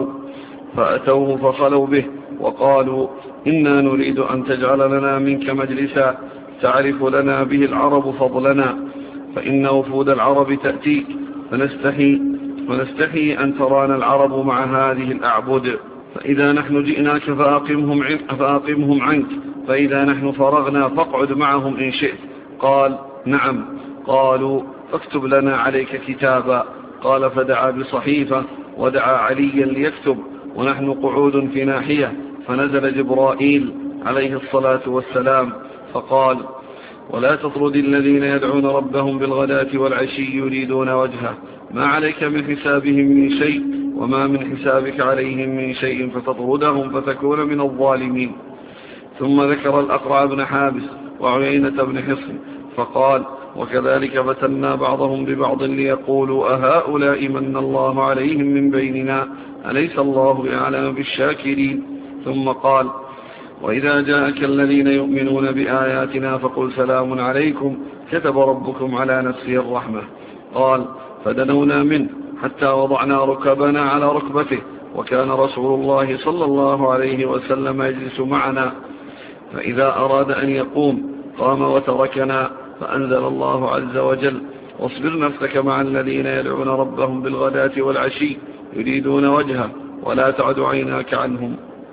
فأتوه فخلوا به وقالوا إنا نريد أن تجعل لنا منك مجلسا تعرف لنا به العرب فضلنا، فإن وفود العرب تأتيك فنستحي, فنستحي أن ترانا العرب مع هذه الأعبد، فإذا نحن جئناك فأقمهم, عن فأقمهم عنك، فإذا نحن فرغنا فاقعد معهم إن شئت. قال نعم. قالوا فاكتب لنا عليك كتابا. قال فدعا بصحيفة ودعا عليا ليكتب ونحن قعود في ناحية، فنزل جبرائيل عليه الصلاة والسلام فقال ولا تطرد الذين يدعون ربهم بالغداة والعشي يريدون وجهه ما عليك من حسابهم من شيء وما من حسابك عليهم من شيء فتطردهم فتكون من الظالمين. ثم ذكر الأقرع بن حابس وعيينة بن حصن فقال وكذلك فتنا بعضهم ببعض ليقولوا أهؤلاء من الله عليهم من بيننا أليس الله بأعلم بالشاكرين. ثم قال وإذا جاءك الذين يؤمنون بآياتنا فقل سلام عليكم كتب ربكم على نفسه الرحمة. قال فدنونا منه حتى وضعنا ركبنا على ركبته، وكان رسول الله صلى الله عليه وسلم يجلس معنا، فإذا أراد أن يقوم قام وتركنا، فأنزل الله عز وجل واصبر نفسك مع الذين يدعون ربهم بالغداة والعشي يريدون وجهه ولا تعد عيناك عنهم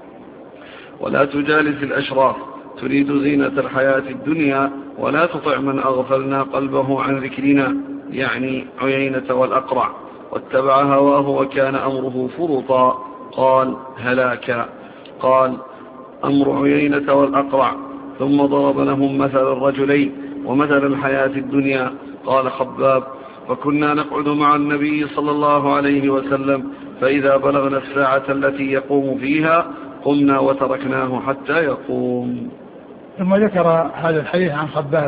ولا تجالس الأشراف تريد زينة الحياة الدنيا ولا تطع من أغفلنا قلبه عن ذكرنا، يعني عيينة والأقرع، واتبع هواه وكان أمره فرطا. قال هلاكا. قال أمر عيينة والأقرع. ثم ضرب لهم مثل الرجلين ومثل الحياة الدنيا. قال خباب فكنا نقعد مع النبي صلى الله عليه وسلم فإذا بلغنا الساعة التي يقوم فيها قمنا وتركناه حتى يقوم. ثم ذكر هذا الحديث عن خباب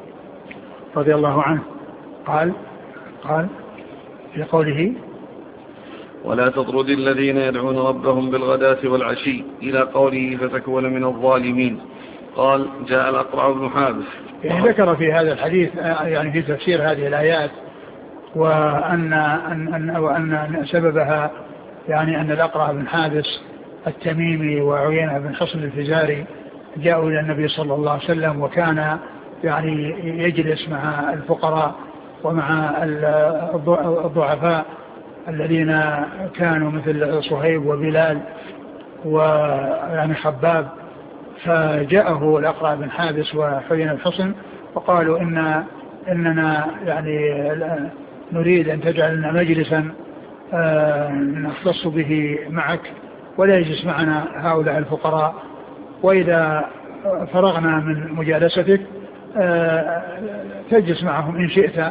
رضي الله عنه قال قال في قوله ولا تطرد الذين يدعون ربهم بالغداة والعشي إلى قوله فتكون من الظالمين. قال جاء الأقرع بن حابس، يعني ذكر في هذا الحديث يعني في تفسير هذه الآيات وأن أن أن وأن سببها يعني أن الأقرع بن حابس التميمي وعيينة بن حصن الفزاري جاءوا إلى النبي صلى الله عليه وسلم، وكان يعني يجلس مع الفقراء ومع الضعفاء الذين كانوا مثل صهيب وبلال ويعني خباب، فجاءه الأقرع بن حابس وعيينة بن حصن وقالوا إن إننا يعني نريد أن تجعل لنا مجلسا نختص به معك ولا يجلس معنا هؤلاء الفقراء، وإذا فرغنا من مجالستك تجلس معهم إن شئت.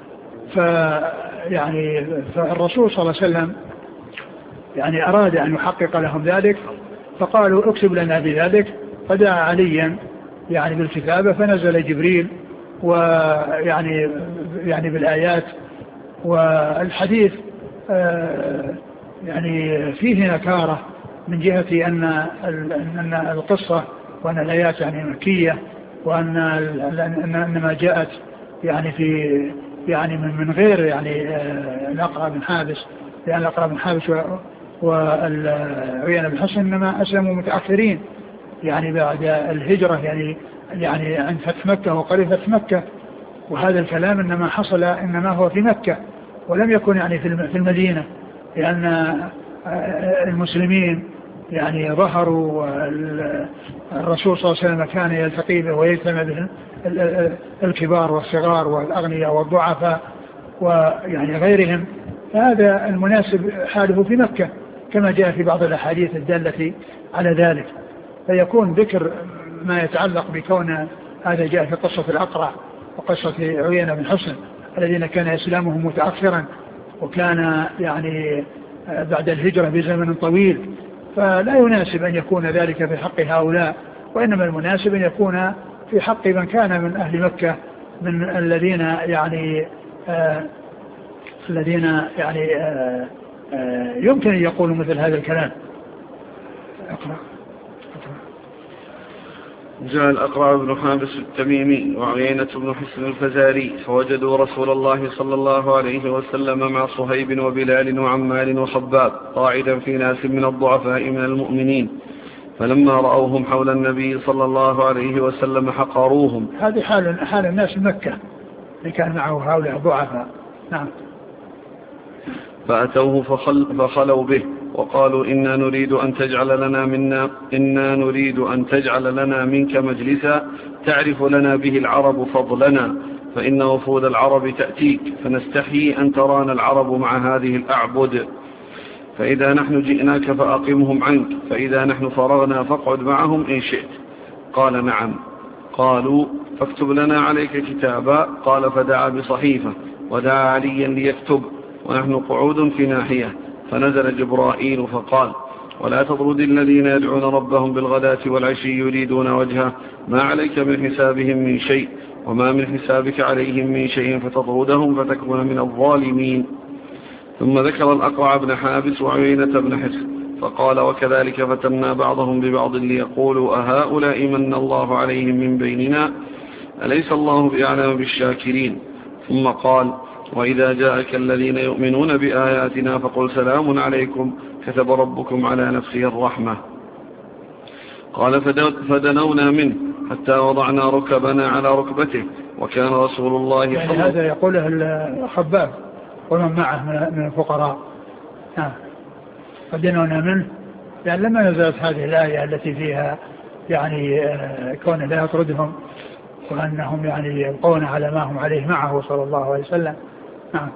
فيعني فالرسول صلى الله عليه وسلم يعني أراد أن يحقق لهم ذلك، فقالوا اكتب لنا بذلك، فدعا عليا يعني بالكتابة، فنزل جبريل ويعني يعني بالآيات. والحديث يعني فيه نكارة من جهة أن أن القصة وأن الآيات يعني مكية، وأن أنما جاءت يعني في يعني من من غير يعني الأقرع بن حابس، لأن الأقرع بن حابس وعيينة بن حصن إنما أسلموا متأخرين يعني بعد الهجرة، يعني يعني عند فتح مكة وقريب فتح مكة، وهذا الكلام إنما حصل إنما هو في مكة ولم يكن يعني في المدينة، لأن المسلمين يعني ظهروا الرسول صلى الله عليه وسلم كان يلتقي به ويجتمع به الكبار والصغار والأغنياء والضعفاء ويعني غيرهم، فهذا المناسب حاله في مكة كما جاء في بعض الأحاديث الدالة على ذلك. فيكون ذكر ما يتعلق بكون هذا جاء في قصة الأقرع وقصة عيينة بن حصن الذين كان إسلامهم متأخرا وكان يعني بعد الهجرة بزمن طويل، فلا يناسب أن يكون ذلك في حق هؤلاء، وإنما المناسب أن يكون في حق من كان من أهل مكة من الذين يعني آه الذين يعني آه آه يمكن أن يقولوا مثل هذا الكلام. أقرأ. جاء الأقرع بن حابس التميمي وعيينة بن حصن الفزاري فوجدوا رسول الله صلى الله عليه وسلم مع صهيب وبلال وعمار وخباب قاعدا في ناس من الضعفاء من المؤمنين، فلما رأوهم حول النبي صلى الله عليه وسلم حقروهم. هذه حال حال الناس مكة اللي كان معه هؤلاء الضعفاء. نعم. فأتوه فخل فخلوا به وقالوا إنا نريد أن تجعل لنا منا إنا نريد أن تجعل لنا منك مجلسا تعرف لنا به العرب فضلنا، فإن وفود العرب تأتيك فنستحيي أن ترانا العرب مع هذه الأعبد، فإذا نحن جئناك فأقمهم عنك، فإذا نحن فرغنا فاقعد معهم إن شئت. قال نعم. قالوا فاكتب لنا عليك كتابا. قال فدعا بصحيفة ودعا عليا ليكتب ونحن قعود في ناحية، فنزل جبرائيل فقال ولا تطرد الذين يدعون ربهم بالغداة والعشي يريدون وجهه ما عليك من حسابهم من شيء وما من حسابك عليهم من شيء فتطردهم فتكون من الظالمين. ثم ذكر الأقرع بن حابس وعيينة بن حصن فقال وكذلك فتنا بعضهم ببعض ليقولوا أهؤلاء من الله عليهم من بيننا أليس الله بأعلم بالشاكرين. ثم قال وإذا جاءك الذين يؤمنون بآياتنا فقل سلام عليكم كتب ربكم على نفسه الرحمة. قال فدنونا منه حتى وضعنا ركبنا على ركبته وكان رسول الله يعني هذا يقوله الخباب ومن معه من الفقراء. نعم. فدنونا منه يعني لما نزلت هذه الآية التي فيها يعني كون لا يطردهم وأنهم يعني يبقون على ما هم عليه معه صلى الله عليه وسلم. نعم.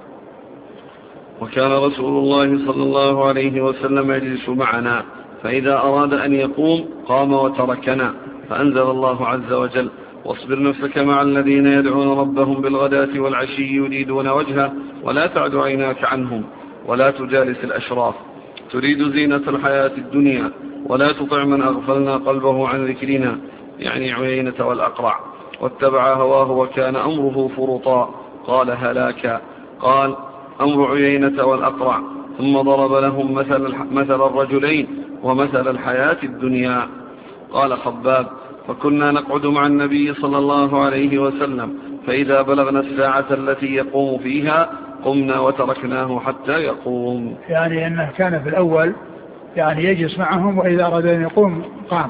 وكان رسول الله صلى الله عليه وسلم يجلس معنا فإذا أراد أن يقوم قام وتركنا، فأنزل الله عز وجل واصبر نفسك مع الذين يدعون ربهم بالغداة والعشي يريدون وجهه ولا تعد عيناك عنهم ولا تجالس الأشراف تريد زينة الحياة الدنيا ولا تطع من أغفلنا قلبه عن ذكرنا، يعني عيينة والأقرع، واتبع هواه وكان أمره فرطا. قال هلاكا. قال أمر عيينة والأقرع. ثم ضرب لهم مثل, مثل الرجلين ومثل الحياة الدنيا. قال خباب فكنا نقعد مع النبي صلى الله عليه وسلم فإذا بلغنا الساعة التي يقوم فيها قمنا وتركناه حتى يقوم. يعني أنه كان في الأول يعني يجلس معهم وإذا أراد أن يقوم قام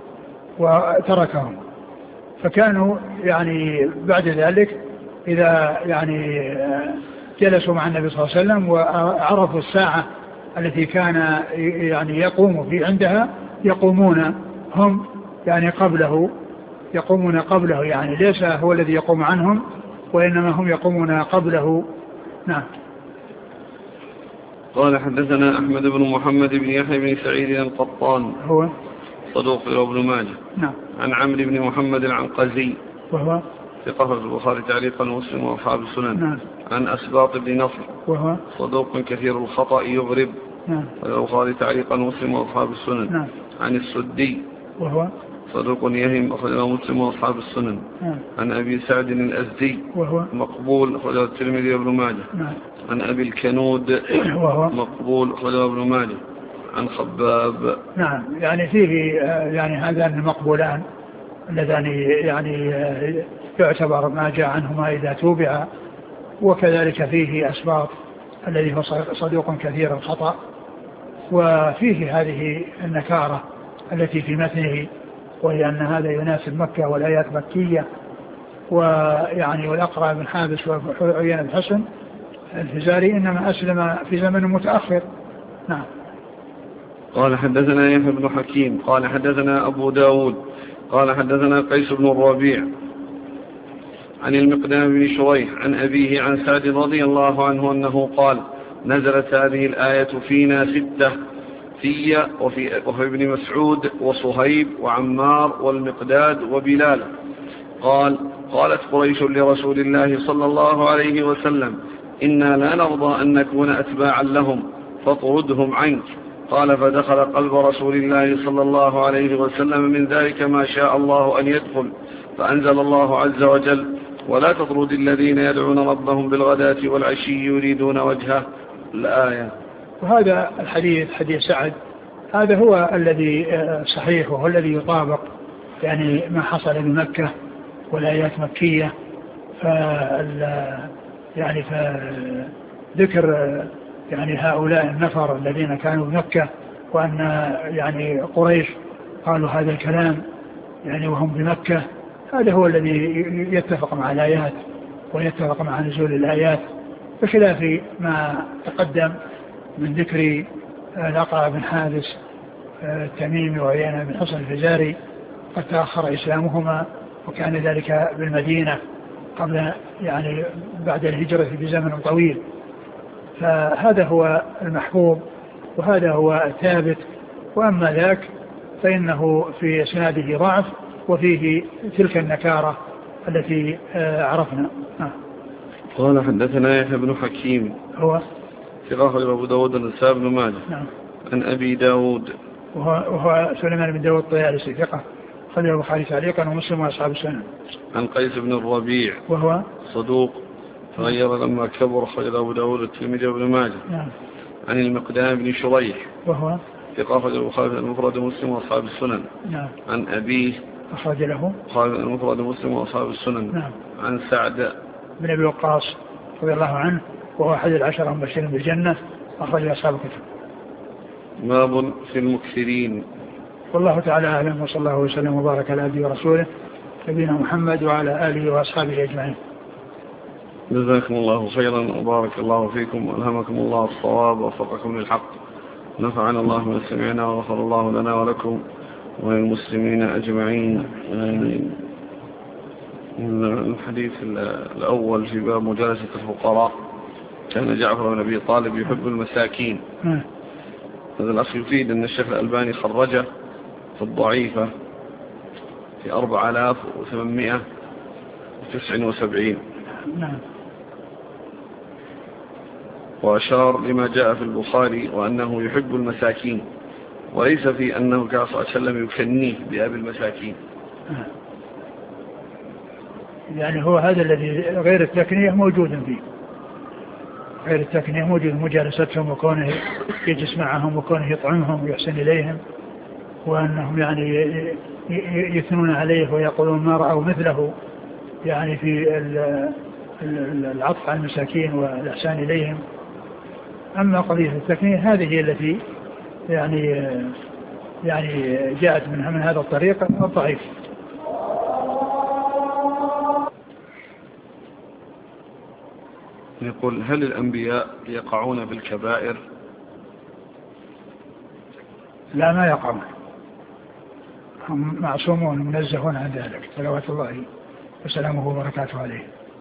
وتركهم، فكانوا يعني بعد ذلك إذا يعني جلسوا مع النبي صلى الله عليه وسلم وعرفوا الساعة التي كان يعني يقوم في عندها يقومون هم يعني قبله يقومون قبله يعني ليس هو الذي يقوم عنهم وإنما هم يقومون قبله. نعم. قال حدثنا أحمد بن محمد بن يحيى بن سعيد القطان هو صدوق ابن ماجه. نعم. عن عمرو بن محمد العنقزي وهو ثقة في البخاري تعليقا ومسلم وأصحاب السنن. نعم. عن أسباط بن نصر وهو صدوق كثير الخطأ يغرب. نعم. البخاري تعليقا ومسلم وأصحاب السنن. نعم. عن السدي وهو صدوق يهم أخرجه مسلم وأصحاب السنن. نعم. عن أبي سعد الأزدي وهو مقبول أخرجه الترمذي وابن ماجه. نعم. عن أبي الكنود وهو مقبول أخرجه ابن ماجه. عن خباب. نعم يعني فيه يعني هذان المقبولان اللذان يعني يعتبر ما جاء عنهما إذا توبع، وكذلك فيه أسباط الذي هو صدوق كثير الخطأ، وفيه هذه النكارة التي في متنه، وهي أن هذا يناسب مكة والآيات مكية، ويعني والأقرع بن حابس وعيان بن حسن الفزاري إنما أسلم في زمن متأخر. نعم. قال حدثنا يحيى بن حكيم قال حدثنا أبو داود قال حدثنا قيس بن الربيع عن المقدام بن شريح عن أبيه عن سعد رضي الله عنه أنه قال نزلت هذه الآية فينا ستة في وفي, وفي ابن مسعود وصهيب وعمار والمقداد وبلال. قال قالت قريش لرسول الله صلى الله عليه وسلم إنا لا نرضى أن نكون أتباعا لهم فاطردهم عنك. قال فدخل قلب رسول الله صلى الله عليه وسلم من ذلك ما شاء الله أن يدخل، فأنزل الله عز وجل ولا تطرد الذين يدعون ربهم بالغداة والعشي يريدون وجهه الآية. وهذا الحديث حديث سعد هذا هو الذي صحيح وهو الذي يطابق يعني ما حصل بمكة والآيات مكية. يعني فذكر يعني هؤلاء النفر الذين كانوا بمكة وأن يعني قريش قالوا هذا الكلام يعني وهم بمكة، هذا هو الذي يتفق مع الآيات ويتفق مع نزول الآيات، بخلاف ما تقدم من ذكر الأقرع بن حابس التميمي وعيان بن حسن الفزاري قد تأخر إسلامهما، وكان ذلك بالمدينة قبل يعني بعد الهجرة بزمن طويل. فهذا هو المحبوب وهذا هو الثابت، وأما ذاك فإنه في إسناده ضعف وفيه تلك النكارة التي عرفنا. قال حدثنا يحيى بن حكيم هو ثقة أبو داود النسائي بن ماجه. نعم. عن أبي داود وهو, وهو سليمان بن داود الطيالسي ثقة خرج البخاري تعليقا ومسلم وأصحاب السنن. عن قيس بن الربيع وهو صدوق تغير لما كبر خرج أبو داود الترمذي وابن ماجه. نعم. عن المقدام بن شريح وهو ثقة خرج البخاري المفرد ومسلم وأصحاب السنن. نعم. عن أبيه أخرج له خرج المفرد ومسلم وأصحاب السنن. نعم. عن سعد بن أبي وقاص رضي الله عنه وهو أحد العشرة المبشرين بالجنة أخرج أصحاب الكتب. باب في المكثرين. والله تعالى أعلم، وصلى الله وسلم وبارك على عبده ورسوله نبينا محمد وعلى آله وأصحابه أجمعين. جزاكم الله خيرا وبارك الله فيكم وألهمكم الله الصواب ووفقكم للحق، نفعنا الله ما سمعنا وغفر الله لنا ولكم وللمسلمين أجمعين. الحديث الأول في باب مجالسة الفقراء. كان جعفر بن أبي طالب يحب المساكين. هذا الأخ يفيد أن الشيخ الألباني خرجه في الضعيفة في أربعة آلاف وثمانمائة وتسعة وسبعين. نعم. وأشار لما جاء في البخاري وأنه يحب المساكين، وليس في أنه كان صلى الله عليه وسلم يكنيه بأبي المساكين. يعني هو هذا الذي غير التكنية موجود فيه، غير التكنية موجود مجالستهم وكونه يجلس معهم وكونه يطعمهم ويحسن إليهم، وأنهم يعني يثنون عليه ويقولون ما رأوا مثله يعني في العطف على المساكين والإحسان إليهم. أما قضية التكنية هذه هي التي يعني يعني جاءت منها من هذا الطريق الضعيف. يقول هل الأنبياء يقعون بالكبائر؟ لا، ما يقعون، هم معصومون منزهون عن ذلك صلوات الله وسلامه وبركاته عليه.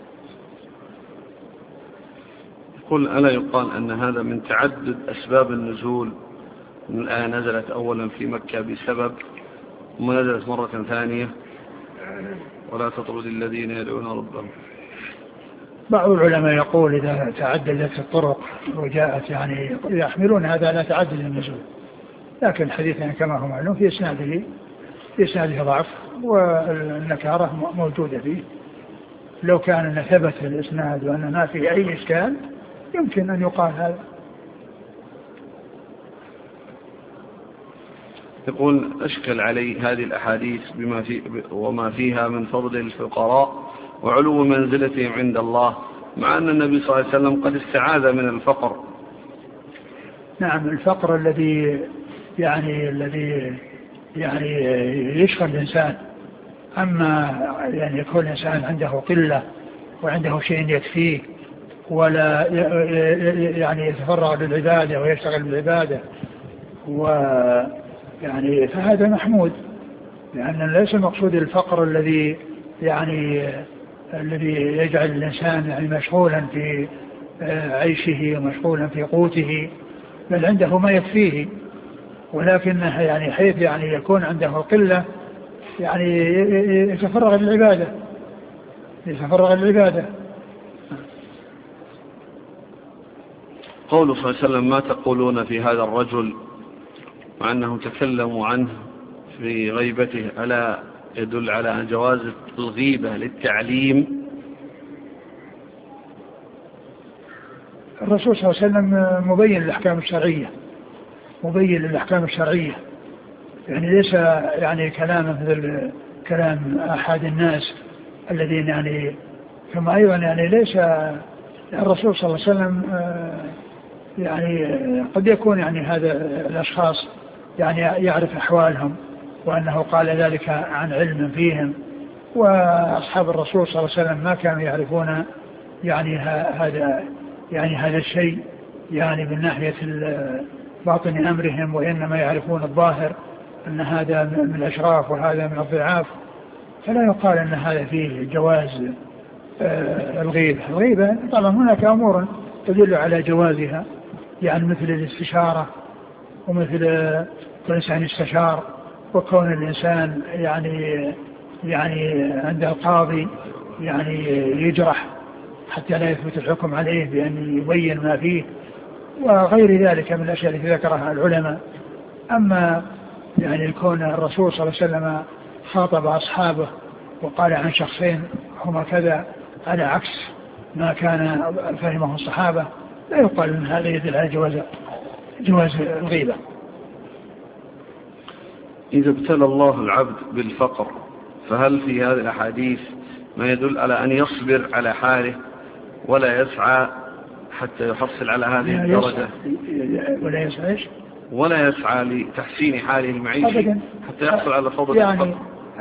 يقول ألا يقال أن هذا من تعدد أسباب النزول، من الآية نزلت أولا في مكة بسبب ثم نزلت مرة ثانية ولا تطرد الذين يدعون ربهم؟ بعض العلماء يقول إذا تعددت الطرق وجاءت يعني يحملون هذا على تعدد النزول، لكن الحديث يعني كما هو معلوم في إسناده في إسناده ضعف والنكارة موجودة فيه. لو كان أن ثبت الإسناد وأن ما فيه أي إشكال يمكن أن يقال هذا. يقول أشكل علي هذه الأحاديث بما في وما فيها من فضل الفقراء وعلو منزلتهم عند الله، مع أن النبي صلى الله عليه وسلم قد استعاذ من الفقر. نعم، الفقر الذي يعني الذي يعني يشغل الإنسان. أما يعني يكون الإنسان عنده قلة وعنده شيء يكفيه ولا يعني يتفرغ للعبادة ويشتغل بالعبادة ويعني فهذا محمود، لأن ليس المقصود الفقر الذي يعني الذي يجعل الإنسان يعني مشغولا في عيشه ومشغولا في قوته، بل عنده ما يكفيه، ولكنه يعني حيث يعني يكون عنده قلة يعني يتفرغ للعبادة يتفرغ للعبادة. قوله صلى الله عليه وسلم: ما تقولون في هذا الرجل، مع أنهم تكلموا عنه في غيبته، ألا يدل على جواز الغيبة للتعليم؟ الرسول صلى الله عليه وسلم مبين للأحكام الشرعية مبين للأحكام الشرعية يعني ليس يعني كلام مثل كلام أحد الناس الذين يعني، ثم أيضا يعني ليس الرسول صلى الله عليه وسلم يعني قد يكون يعني هذا الأشخاص يعني يعرف أحوالهم وأنه قال ذلك عن علم فيهم، وأصحاب الرسول صلى الله عليه وسلم ما كانوا يعرفون يعني هذا يعني هذا الشيء يعني من ناحية باطن أمرهم، وإنما يعرفون الظاهر أن هذا من الأشراف وهذا من الضعاف، فلا يقال أن هذا فيه جواز الغيبة. الغيبة طبعا هناك أمور تدل على جوازها، يعني مثل الاستشارة ومثل كل إنسان يستشار، وكون الإنسان يعني يعني عند القاضي يعني يجرح حتى لا يثبت الحكم عليه بأن يبين ما فيه، وغير ذلك من الأشياء التي ذكرها العلماء. أما يعني الكون الرسول صلى الله عليه وسلم خاطب أصحابه وقال عن شخصين هما كذا على عكس ما كان فهمه الصحابة، لا يقال أن هذا يدل على جواز جواز الغيبة. إذا ابتلى الله العبد بالفقر، فهل في هذه الأحاديث ما يدل على أن يصبر على حاله ولا يسعى حتى يحصل على هذه الدرجة؟ ولا يسعى ولا يسعى لتحسين حاله المعيشي حتى يحصل على فضل يعني الفقر.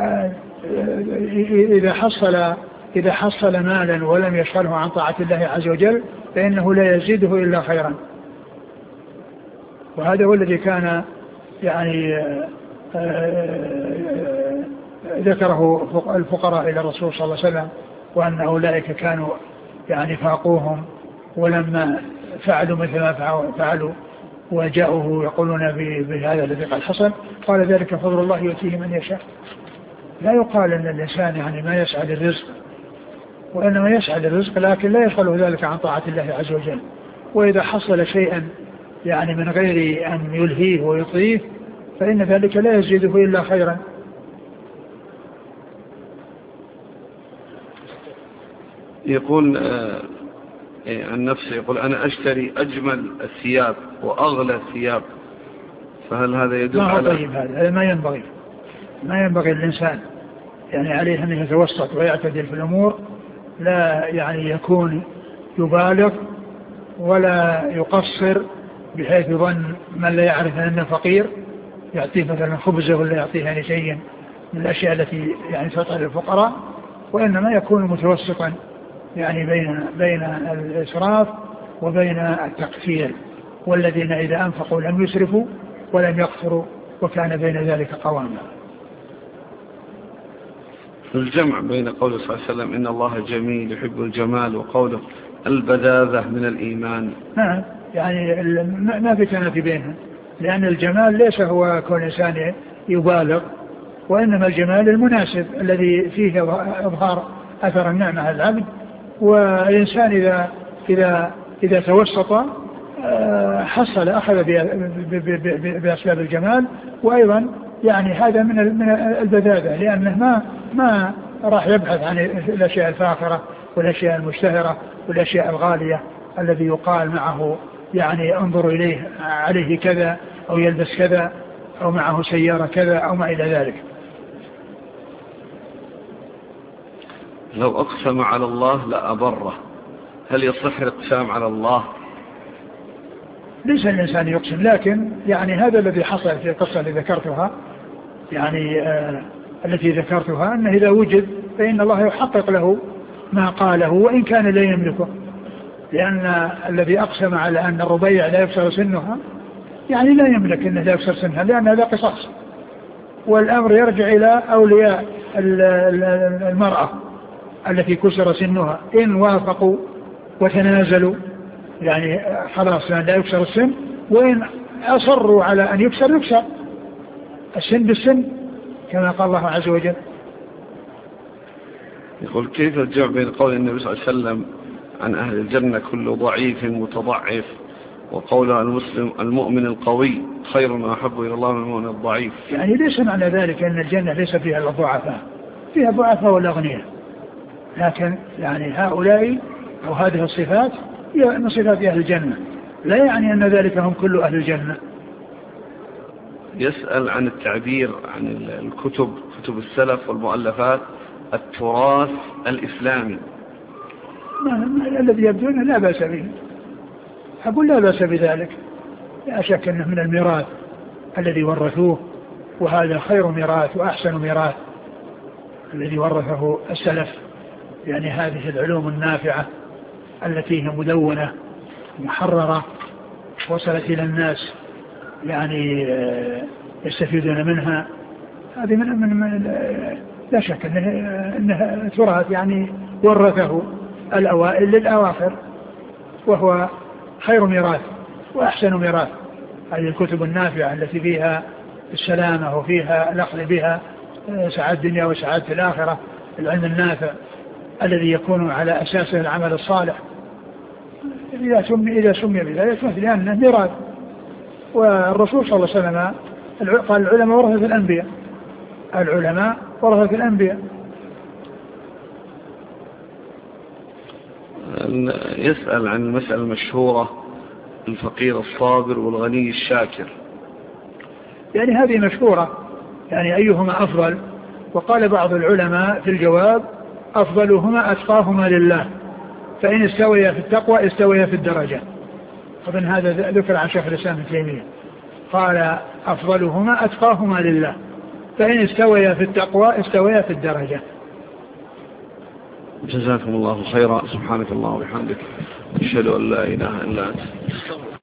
إذا حصل إذا حصل مالا ولم يشغله عن طاعة الله عز وجل فإنه لا يزيده إلا خيرا، وهذا هو الذي كان يعني ذكره الفقراء إلى الرسول صلى الله عليه وسلم، وأن أولئك كانوا يعني فاقوهم، ولما فعلوا مثل ما فعلوا وجاءوه يقولون بهذا الذي قد حصل قال ذلك فضل الله يؤتيه من يشاء. لا يقال أن الإنسان يعني ما يسعى للرزق، وإنما يسعى للرزق لكن لا يشغله ذلك عن طاعة الله عز وجل. وإذا حصل شيئا يعني من غير أن يلهيه ويطيه فإن ذلك لا يزيده إلا خيرا. يقول عن نفسه، يقول أنا أشتري أجمل الثياب وأغلى الثياب، فهل هذا يدل ما هو على طيب؟ هذا ما ينبغي ما ينبغي الإنسان يعني عليه أن يتوسط ويعتدل في الأمور، لا يعني يكون يبالغ ولا يقصر بحيث يظن من لا يعرف أنه فقير يعطيه مثلا خبزه ولا يعطيه يعني شيء من الأشياء التي يعني تعطى للفقراء، وإنما يكون متوسطا يعني بين بين الإسراف وبين التقصير، والذين إذا أنفقوا لم يسرفوا ولم يقصروا وكان بين ذلك قواما. الجمع بين قوله صلى الله عليه وسلم إن الله جميل يحب الجمال وقوله البذاذة من الإيمان، نعم يعني ما في تنافي بينها، لأن الجمال ليس هو كون إنسان يبالغ، وإنما الجمال المناسب الذي فيه إظهار أثر النعمة على العبد. والإنسان إذا إذا إذا توسط حصل أخذ بأسباب الجمال، وأيضا يعني هذا من من البذاذة، لأنه ما ما راح يبحث عن الأشياء الفاخرة والأشياء المشتهرة والأشياء الغالية الذي يقال معه يعني انظر إليه عليه كذا أو يلبس كذا، أو معه سيارة كذا أو ما إلى ذلك. لو أقسم على الله لأبره، هل يصح الإقسام على الله؟ ليس الإنسان يقسم، لكن يعني هذا الذي حصل في القصة التي ذكرتها يعني آه التي ذكرتها أنه إذا وجد فإن الله يحقق له ما قاله وإن كان لا يملكه، لأن الذي أقسم على أن الربيع لا يكسر سنها يعني لا يملك أنه لا يكسر سنها، لأن هذا قصاص، والأمر يرجع إلى أولياء المرأة التي كسر سنها، إن وافقوا وتنازلوا يعني خلاص يعني لا يكسر السن، وإن أصروا على أن يكسر يكسر السن بالسن كما قال الله عز وجل. يقول كيف الجمع بين قول النبي صلى الله عليه وسلم عن أهل الجنة كل ضعيف متضعف وقول المسلم المؤمن القوي خير وأحب إلى الله من المؤمن الضعيف؟ يعني ليس معنى ذلك أن الجنة ليس فيها الضعفاء، فيها ضعفاء والأغنياء، لكن يعني هؤلاء أو هذه الصفات هي من صفات أهل الجنة، لا يعني أن ذلك هم كل أهل الجنة. يسأل عن التعبير عن الكتب كتب السلف والمؤلفات التراث الإسلامي. الذي يبدو أنه لا بأس به، أقول لا بأس بذلك، لا شك أنه من الميراث الذي ورثوه، وهذا خير ميراث وأحسن ميراث الذي ورثه السلف، يعني هذه العلوم النافعة التي هي مدونة محررة وصلت إلى الناس يعني يستفيدون منها، هذه من, من, من لا شك أنه, أنه تراث يعني ورثه الأوائل للأواخر، وهو خير ميراث وأحسن ميراث. هذه الكتب النافعة التي فيها السلامة وفيها الأخذ بها سعادة الدنيا وسعادة الآخرة، العلم النافع الذي يكون على أساسه العمل الصالح، إذا سمي, إذا سمي بذلك لأنه ميراث. والرسول صلى الله عليه وسلم قال العلماء ورثة الأنبياء، العلماء ورثة الأنبياء. يسأل عن المسألة المشهورة الفقير الصابر والغني الشاكر. يعني هذه مشهورة، يعني أيهما أفضل؟ وقال بعض العلماء في الجواب أفضلهما أتقاهما لله، فإن استويا في التقوى استويا في الدرجة. فمن هذا ذكر عن شيخ الإسلام ابن تيمية، قال أفضلهما أتقاهما لله، فإن استويا في التقوى استويا في الدرجة. جزاكم الله خيرا، سبحانك الله وبحمدك، أشهد أن لا إله إلا أنت.